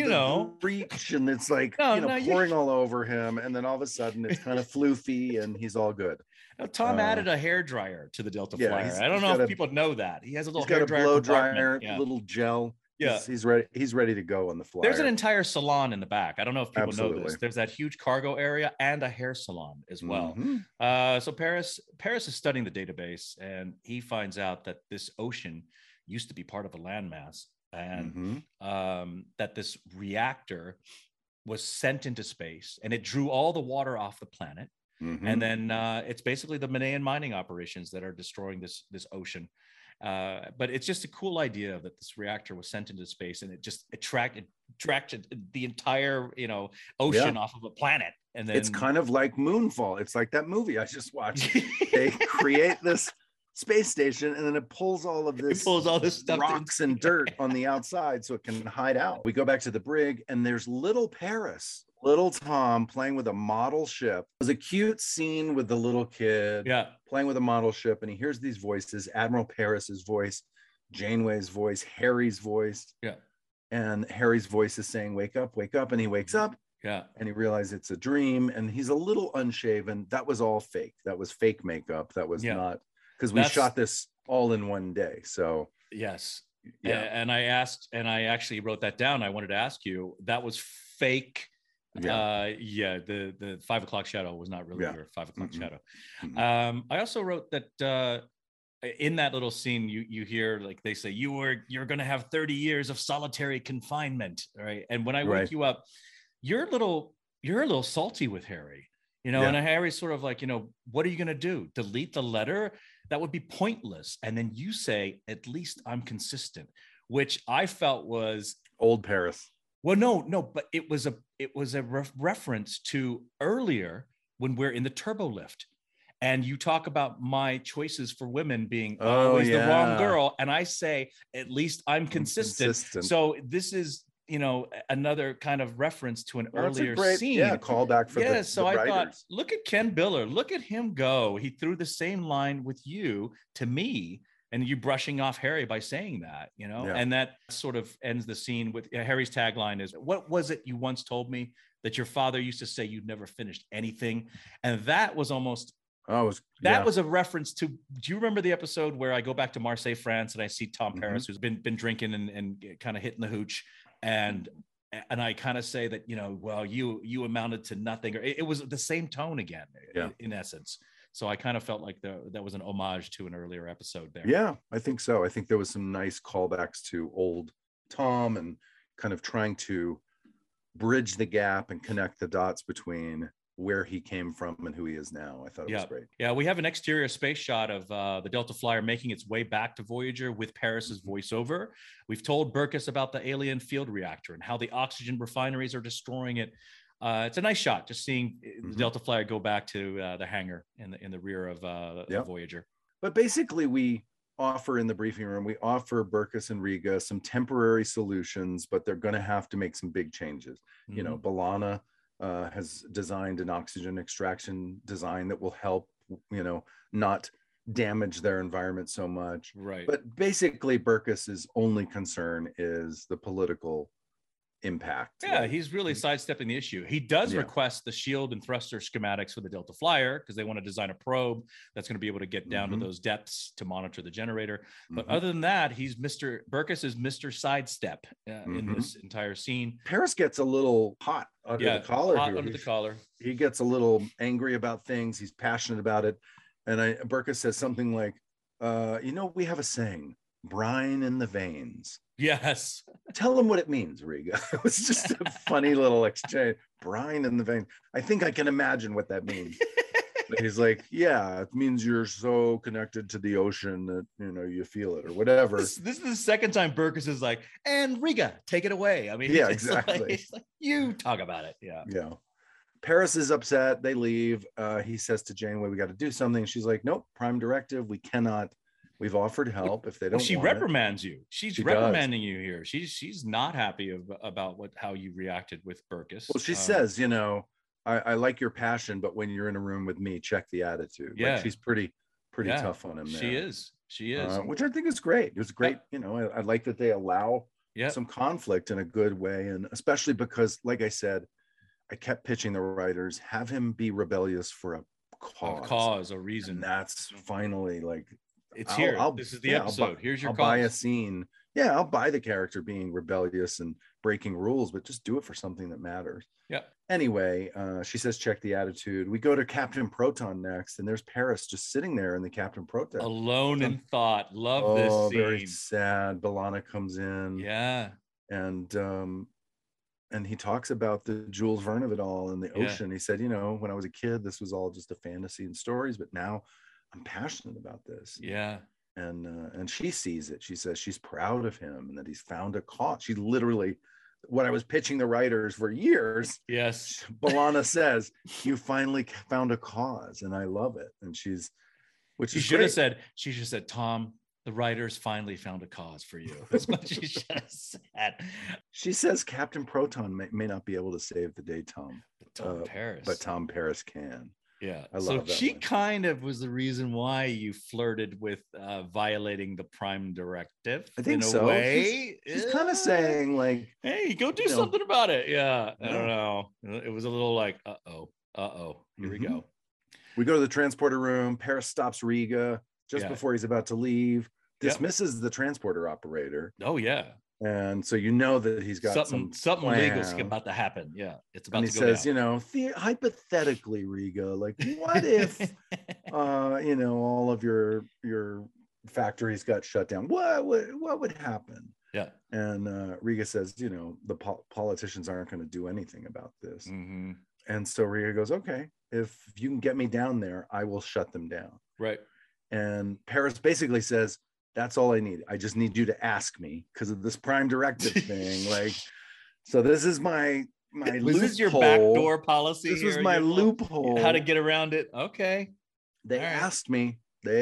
breach, and it's like pouring all over him, and then all of a sudden it's kind of floofy and he's all good. Tom added a hair dryer to the Delta Flyer. I don't know if people know that he has a little hair dryer, blow dryer, little gel. Yeah, he's ready. He's ready to go on the Flyer. There's an entire salon in the back. I don't know if people know this. There's that huge cargo area and a hair salon as well. So Paris is studying the database, and he finds out that this ocean used to be part of a landmass, and that this reactor was sent into space, and it drew all the water off the planet. And then it's basically the Mayan mining operations that are destroying this ocean. But it's just a cool idea that this reactor was sent into space, and it just attracted the entire ocean off of a planet. And then it's kind of like Moonfall. It's like that movie I just watched. They create this space station, and then it pulls all this stuff, rocks and dirt on the outside so it can hide out. We go back to the brig, and there's little Tom playing with a model ship. It was a cute scene with the little kid playing with a model ship, and he hears these voices: Admiral Paris's voice, Janeway's voice, Harry's voice. And Harry's voice is saying, wake up, and he wakes up. And he realizes it's a dream, and he's a little unshaven. That was all fake. That was fake makeup. That was not, because we shot this all in one day. So yes. And I actually wrote that down. I wanted to ask you, that was fake. The 5 o'clock shadow was not really your 5 o'clock shadow. I also wrote that in that little scene, you hear, like, they say you're going to have 30 years of solitary confinement, right? And when I wake you up, you're a little salty with Harry, and Harry's sort of like, what are you going to do? Delete the letter? That would be pointless. And then you say, at least I'm consistent, which I felt was old Paris. Well, no, but it was a reference to earlier when we're in the turbo lift, and you talk about my choices for women being always the wrong girl, and I say, at least I'm consistent. So this is another kind of reference to an earlier scene. Callback for the so I thought, look at Ken Biller, look at him go. He threw the same line with you to me, and you brushing off Harry by saying that, and that sort of ends the scene with Harry's tagline is, what was it you once told me that your father used to say you'd never finished anything? And that was almost, was a reference to, do you remember the episode where I go back to Marseille, France, and I see Tom Paris, who's been drinking and kind of hitting the hooch, and I kind of say that, well, you amounted to nothing, or it was the same tone again, in essence. So I kind of felt like that was an homage to an earlier episode there. Yeah, I think so. I think there was some nice callbacks to old Tom, and kind of trying to bridge the gap and connect the dots between where he came from and who he is now. I thought it was great. Yeah, we have an exterior space shot of the Delta Flyer making its way back to Voyager with Paris's voiceover. We've told Burkus about the alien field reactor and how the oxygen refineries are destroying it. It's a nice shot, just seeing the Delta Flyer go back to the hangar in the rear of Voyager. But basically, we offer in the briefing room, we offer Burkus and Riga some temporary solutions, but they're going to have to make some big changes. You know, B'Elanna has designed an oxygen extraction design that will help, you know, not damage their environment so much. Right. But basically, Burkus's only concern is the political impact. Yeah, he's really sidestepping the issue. He does request the shield and thruster schematics for the Delta Flyer because they want to design a probe that's going to be able to get down to those depths to monitor the generator. But other than that, Burkus is Mr. Sidestep in this entire scene. Paris gets a little hot under the collar. Under the collar. He gets a little angry about things. He's passionate about it. And Burkus says something like, you know, we have a saying, brine in the veins. Yes. Tell him what it means, Riga. It was just a funny little exchange. Brine in the vein. I think I can imagine what that means. But he's like, yeah, it means you're so connected to the ocean that, you know, you feel it or whatever. This is the second time Burkus is like, and Riga, take it away. I mean, yeah, exactly. It's like, you talk about it. Yeah. Yeah. Paris is upset. They leave. He says to Janeway, we got to do something. She's like, nope, prime directive. We cannot. We've offered help. If they don't, she reprimands you. She's reprimanding you here. She's not happy about how you reacted with Burkus. Well, she says, you know, I like your passion, but when you're in a room with me, check the attitude. Yeah, like, she's pretty tough on him. There. She is, which I think is great. It was great. You know, I like that they allow some conflict in a good way, and especially because, like I said, I kept pitching the writers, have him be rebellious for a reason. And that's finally like. It's here. This is the episode. Here's your I'll buy a scene. Yeah, I'll buy the character being rebellious and breaking rules, but just do it for something that matters. Yeah. Anyway, she says, check the attitude. We go to Captain Proton next, and there's Paris just sitting there in the Captain Proton. Alone in thought. Love this scene. Very sad. B'Elanna comes in. Yeah. And he talks about the Jules Verne of it all in the ocean. He said, you know, when I was a kid, this was all just a fantasy and stories, but now I'm passionate about this. Yeah. And she sees it. She says she's proud of him and that he's found a cause. She literally, what I was pitching the writers for years. Yes. B'Elanna says, you finally found a cause. And I love it. And she should have said, Tom, the writers finally found a cause for you. That's what she should have said. She says Captain Proton may not be able to save the day, Tom. But Tom Paris can. Yeah. So she kind of was the reason why you flirted with violating the prime directive. I think so. Way. She's kind of saying like, hey, go do something about it. Yeah. I don't know. It was a little like, here we go. We go to the transporter room. Paris stops Riga just before he's about to leave, dismisses the transporter operator. Oh, yeah. And so you know that he's got something legal's about to happen. Yeah, it's about. And he says, down. You know, hypothetically, Riga, like, what if, you know, all of your factories got shut down? What would happen? Yeah. And Riga says, you know, the politicians aren't going to do anything about this. Mm-hmm. And so Riga goes, okay, if you can get me down there, I will shut them down. Right. And Paris basically says, that's all I need. I just need you to ask me because of this prime directive thing. Like, so this is my loophole. This is your backdoor policy. This was my loophole. How to get around it. Okay. They asked me,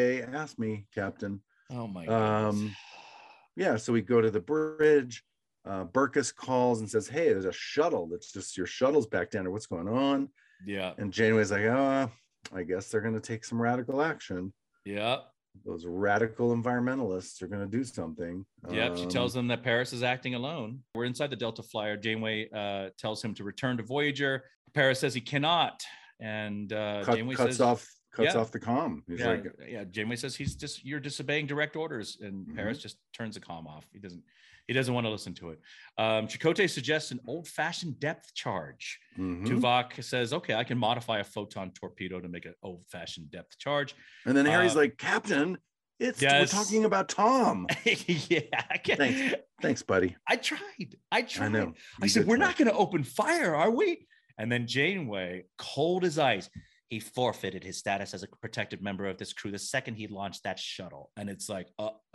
Captain. Oh my God. Yeah. So we go to the bridge. Burkus calls and says, hey, there's a shuttle. That's just your shuttle's back down. What's going on? Yeah. And Janeway's like, I guess they're going to take some radical action. Yeah. Those radical environmentalists are going to do something. Yep, she tells them that Paris is acting alone. We're inside the Delta Flyer. Janeway tells him to return to Voyager. Paris says he cannot, and Janeway cuts off the comm. He's Janeway says you're disobeying direct orders, and Paris just turns the comm off. He doesn't want to listen to it. Chakotay suggests an old-fashioned depth charge. Tuvok says, okay, I can modify a photon torpedo to make an old-fashioned depth charge. And then Harry's like, Captain, we're talking about Tom. Thanks, buddy. I tried. I know. I said, we're not going to open fire, are we? And then Janeway, cold as ice, he forfeited his status as a protected member of this crew the second he launched that shuttle. And it's like,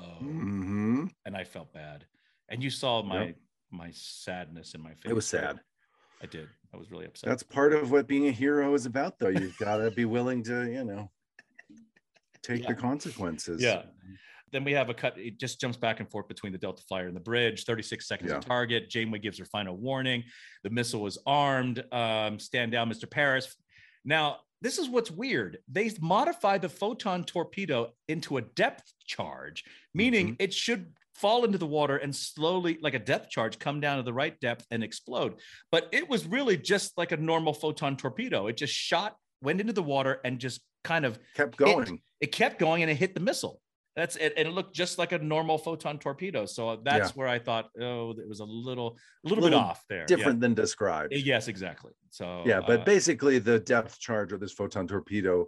And I felt bad. And you saw my sadness in my face. It was sad. I did. I was really upset. That's part of what being a hero is about, though. You've got to be willing to, take the consequences. Yeah. Then we have a cut. It just jumps back and forth between the Delta Flyer and the bridge. 36 seconds on target. Janeway gives her final warning. The missile is armed. Stand down, Mr. Paris. Now, this is what's weird. They modified the photon torpedo into a depth charge, meaning it should fall into the water and slowly, like a depth charge, come down to the right depth and explode. But it was really just like a normal photon torpedo. It just went into the water and just kind of kept going. It kept going and it hit the missile. That's it. And it looked just like a normal photon torpedo. So that's where I thought, it was a little bit off there. Different than described. Yes, exactly. So but basically the depth charge of this photon torpedo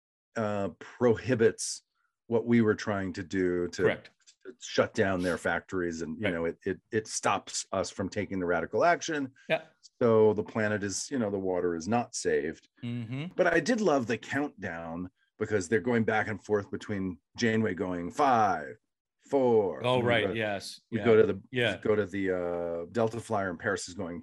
prohibits what we were trying to do to shut down their factories. And, you know, it stops us from taking the radical action. Yeah. So the planet is, the water is not saved. But I did love the countdown, because they're going back and forth between Janeway going 5, 4. Oh, right. Yes. We go to the Delta Flyer, and Paris is going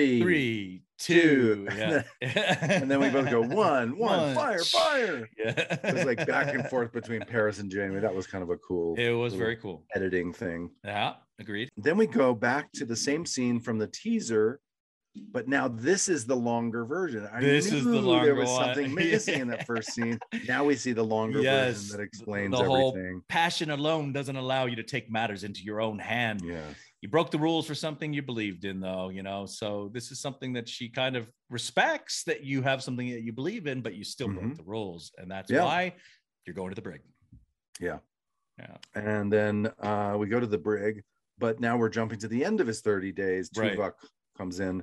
3, 2. Yeah. And then we both go 1, fire. Yeah. It was like back and forth between Paris and Janeway. That was kind of a cool. It was very cool editing thing. Yeah. Agreed. Then we go back to the same scene from the teaser, but now this is the longer version. There was something missing in that first scene. Now we see the longer version that explains the whole everything. Passion alone doesn't allow you to take matters into your own hand. Yeah. You broke the rules for something you believed in, though, so this is something that she kind of respects, that you have something that you believe in, but you still broke the rules. And that's why you're going to the brig. Yeah. And then we go to the brig, but now we're jumping to the end of his 30 days. Tuvok comes in.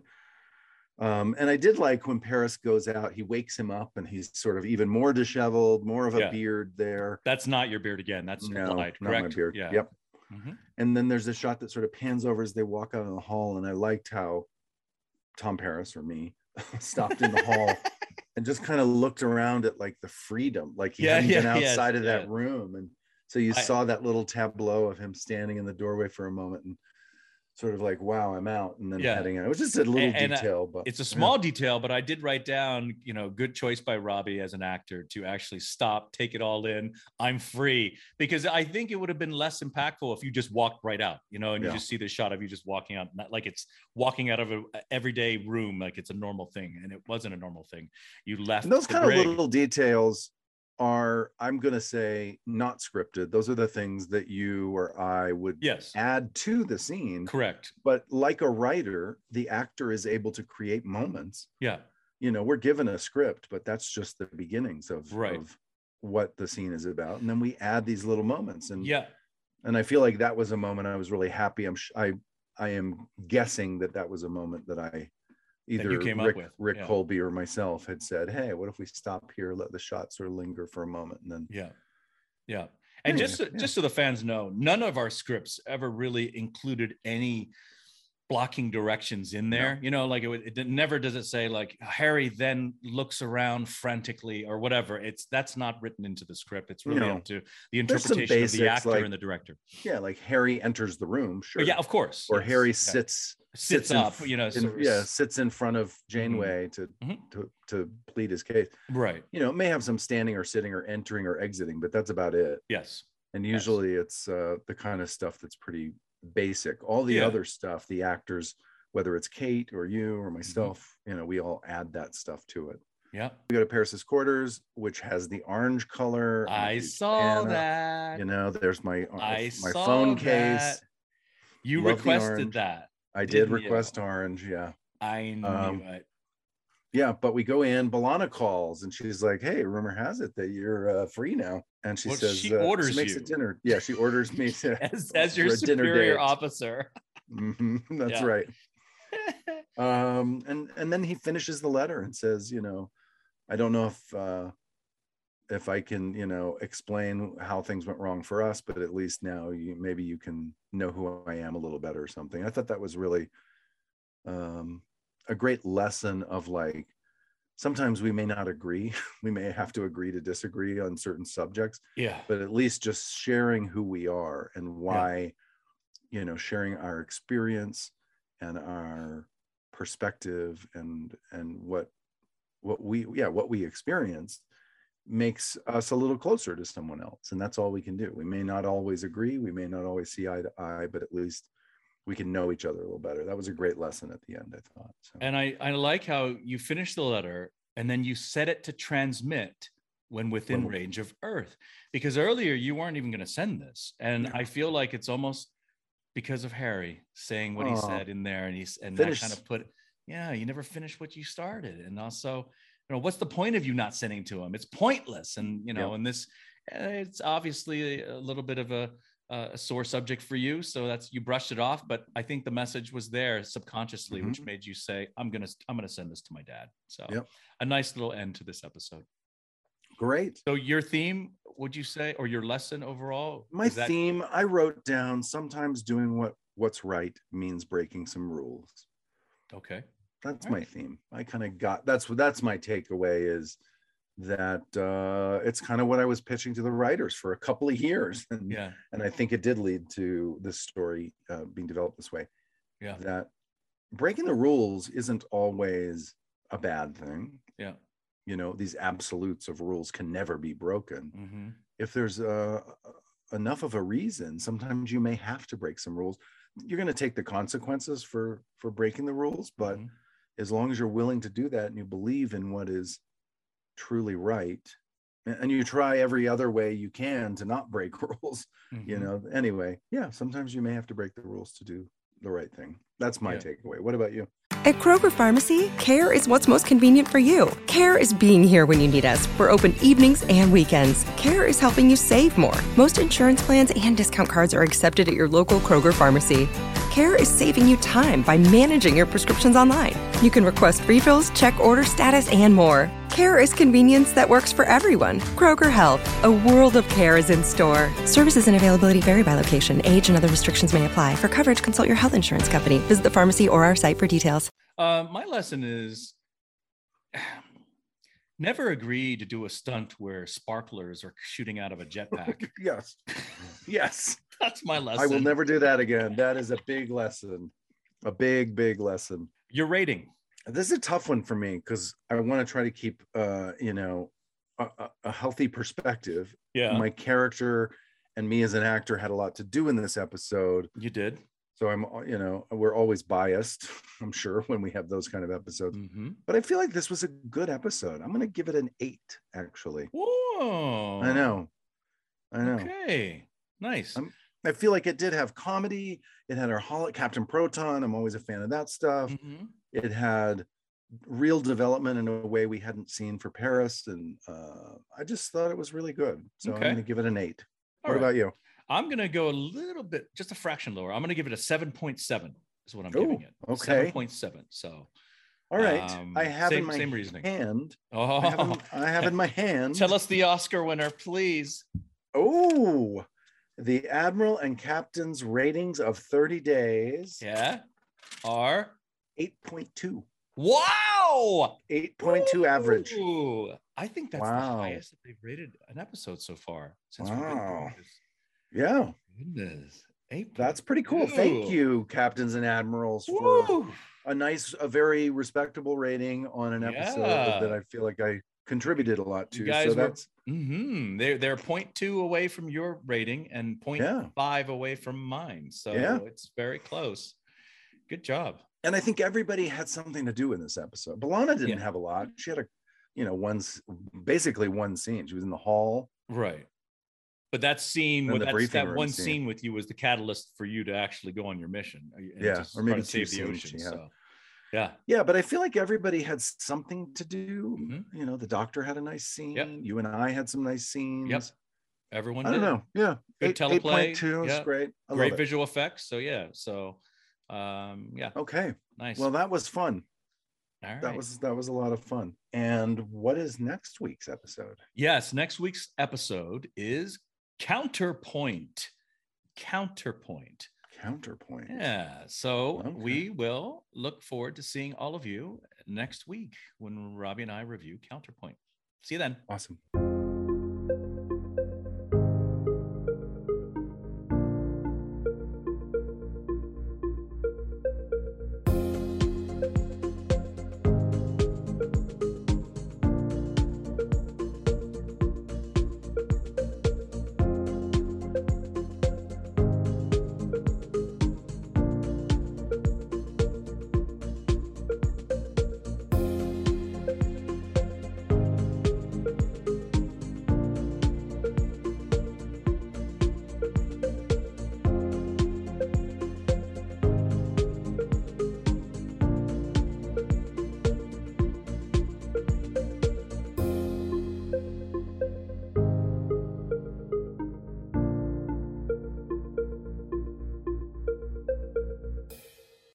And I did like when Paris goes out, he wakes him up and he's sort of even more disheveled, more of a beard there. That's not your beard again. That's correct? Not my beard. Yeah. Yep. And then there's a shot that sort of pans over as they walk out in the hall. And I liked how Tom Paris, or me, stopped in the hall and just kind of looked around at like the freedom, like he hadn't been outside of that room. And so you saw that little tableau of him standing in the doorway for a moment and sort of like, wow, I'm out, and then heading out. It was just a little detail, but it's a small detail, but I did write down, good choice by Robbie as an actor to actually stop, take it all in. I'm free, because I think it would have been less impactful if you just walked right out, and you just see the shot of you just walking out, not like it's walking out of an everyday room, like it's a normal thing. And it wasn't a normal thing. You left. And those kind of little details are, I'm going to say, not scripted. Those are the things that you or I would add to the scene. Correct. But like a writer, the actor is able to create moments. Yeah. We're given a script, but that's just the beginnings of what the scene is about. And then we add these little moments. And and I feel like that was a moment I was really happy. I am guessing that was a moment that I either Rick Colby or myself had said, hey, what if we stop here, let the shot sort of linger for a moment, and then and just so the fans know, none of our scripts ever really included any blocking directions in there. Like it never does it say like Harry then looks around frantically or whatever. That's not written into the script. It's really up to the interpretation of the actor and the director. Like Harry enters the room, sure. Yeah, of course. Or Harry sits up, sits in front of Janeway to plead his case. Right. It may have some standing or sitting or entering or exiting, but that's about it. Yes. And usually it's the kind of stuff that's pretty basic. All the other stuff, the actors, whether it's Kate or you or myself, we all add that stuff to it. Yeah. We go to Paris's quarters, which has the orange color. I saw that. There's my phone case. You requested that. I did request orange. Yeah. I knew it. Yeah, but we go in, B'Elanna calls and she's like, hey, rumor has it that you're free now. And she says, she orders she makes you. A dinner. Yeah, she orders me as your superior officer. That's right. And then he finishes the letter and says, I don't know if I can, explain how things went wrong for us, but at least now maybe you can know who I am a little better or something. I thought that was really a great lesson of like, sometimes we may not agree. We may have to agree to disagree on certain subjects. Yeah. But at least just sharing who we are and why, sharing our experience and our perspective and what we experienced makes us a little closer to someone else. And that's all we can do. We may not always agree. We may not always see eye to eye, but at least we can know each other a little better. That was a great lesson at the end, I thought. So. And I like how you finished the letter and then you set it to transmit when within range of Earth, because earlier you weren't even going to send this. And I feel like it's almost because of Harry saying what he said in there, and that kind of put, you never finished what you started. And also, what's the point of you not sending to him? It's pointless. And, and this, it's obviously a little bit of a sore subject for you. So you brushed it off, but I think the message was there subconsciously, which made you say, I'm going to send this to my dad. So a nice little end to this episode. Great. So your theme, would you say, or your lesson overall? My theme, I wrote down, sometimes doing what's right means breaking some rules. Okay. That's my theme. I kind of got, that's my takeaway, is that it's kind of what I was pitching to the writers for a couple of years. And I think it did lead to this story being developed this way. Yeah. That breaking the rules isn't always a bad thing. Yeah. These absolutes of rules can never be broken. If there's enough of a reason, sometimes you may have to break some rules. You're going to take the consequences for breaking the rules, but as long as you're willing to do that and you believe in what is truly right, and you try every other way you can to not break rules, anyway, sometimes you may have to break the rules to do the right thing. That's my takeaway. What about you? At Kroger Pharmacy, care is what's most convenient for you. Care is being here when you need us. We're open evenings and weekends. Care is helping you save more. Most insurance plans and discount cards are accepted at your local Kroger Pharmacy. Care is saving you time by managing your prescriptions online. You can request refills, check order status, and more. Care is convenience that works for everyone. Kroger Health, a world of care is in store. Services and availability vary by location. Age and other restrictions may apply. For coverage, consult your health insurance company. Visit the pharmacy or our site for details. My lesson is never agree to do a stunt where sparklers are shooting out of a jetpack. Yes. That's my lesson. I will never do that again. That is a big lesson. A big, big lesson. Your rating. This is a tough one for me because I want to try to keep, a healthy perspective. Yeah. My character and me as an actor had a lot to do in this episode. You did. So we're always biased, I'm sure, when we have those kind of episodes. But I feel like this was a good episode. I'm going to give it an 8, actually. Whoa. I know. Okay. Nice. I feel like it did have comedy. It had our Captain Proton. I'm always a fan of that stuff. It had real development in a way we hadn't seen for Paris. And I just thought it was really good. So I'm going to give it an 8. What about you? I'm going to go a little bit, just a fraction lower. I'm going to give it a 7.7 is what I'm giving it. Okay. 7.7. So. All right. I have same, in my same reasoning. hand. Oh. I have in my hand. Tell us the Oscar winner, please. Oh, the Admiral and Captain's ratings of 30 days. Yeah. Are 8.2. Wow. 8.2 average. I think that's the highest that they've rated an episode so far. Since Yeah. Goodness. That's pretty cool. Thank you, Captains and Admirals, for a very respectable rating on an episode that I feel like I contributed a lot to. You guys so that's they're 0.2 away from your rating and 0.5 away from mine. So it's very close. Good job. And I think everybody had something to do in this episode. B'Elanna didn't have a lot. She had basically one scene. She was in the hall. Right. But that scene, that one scene with you was the catalyst for you to actually go on your mission. Or maybe save the ocean. So. Yeah, but I feel like everybody had something to do. The doctor had a nice scene. Yep. You and I had some nice scenes. Yep. Everyone I don't know. Yeah. Good teleplay. 8.2 is great. Great visual effects. So yeah. Okay. Nice. Well, that was fun. All right. That was a lot of fun. And what is next week's episode? Yes, next week's episode is Counterpoint. Yeah. So we will look forward to seeing all of you next week when Robbie and I review Counterpoint. See you then. Awesome.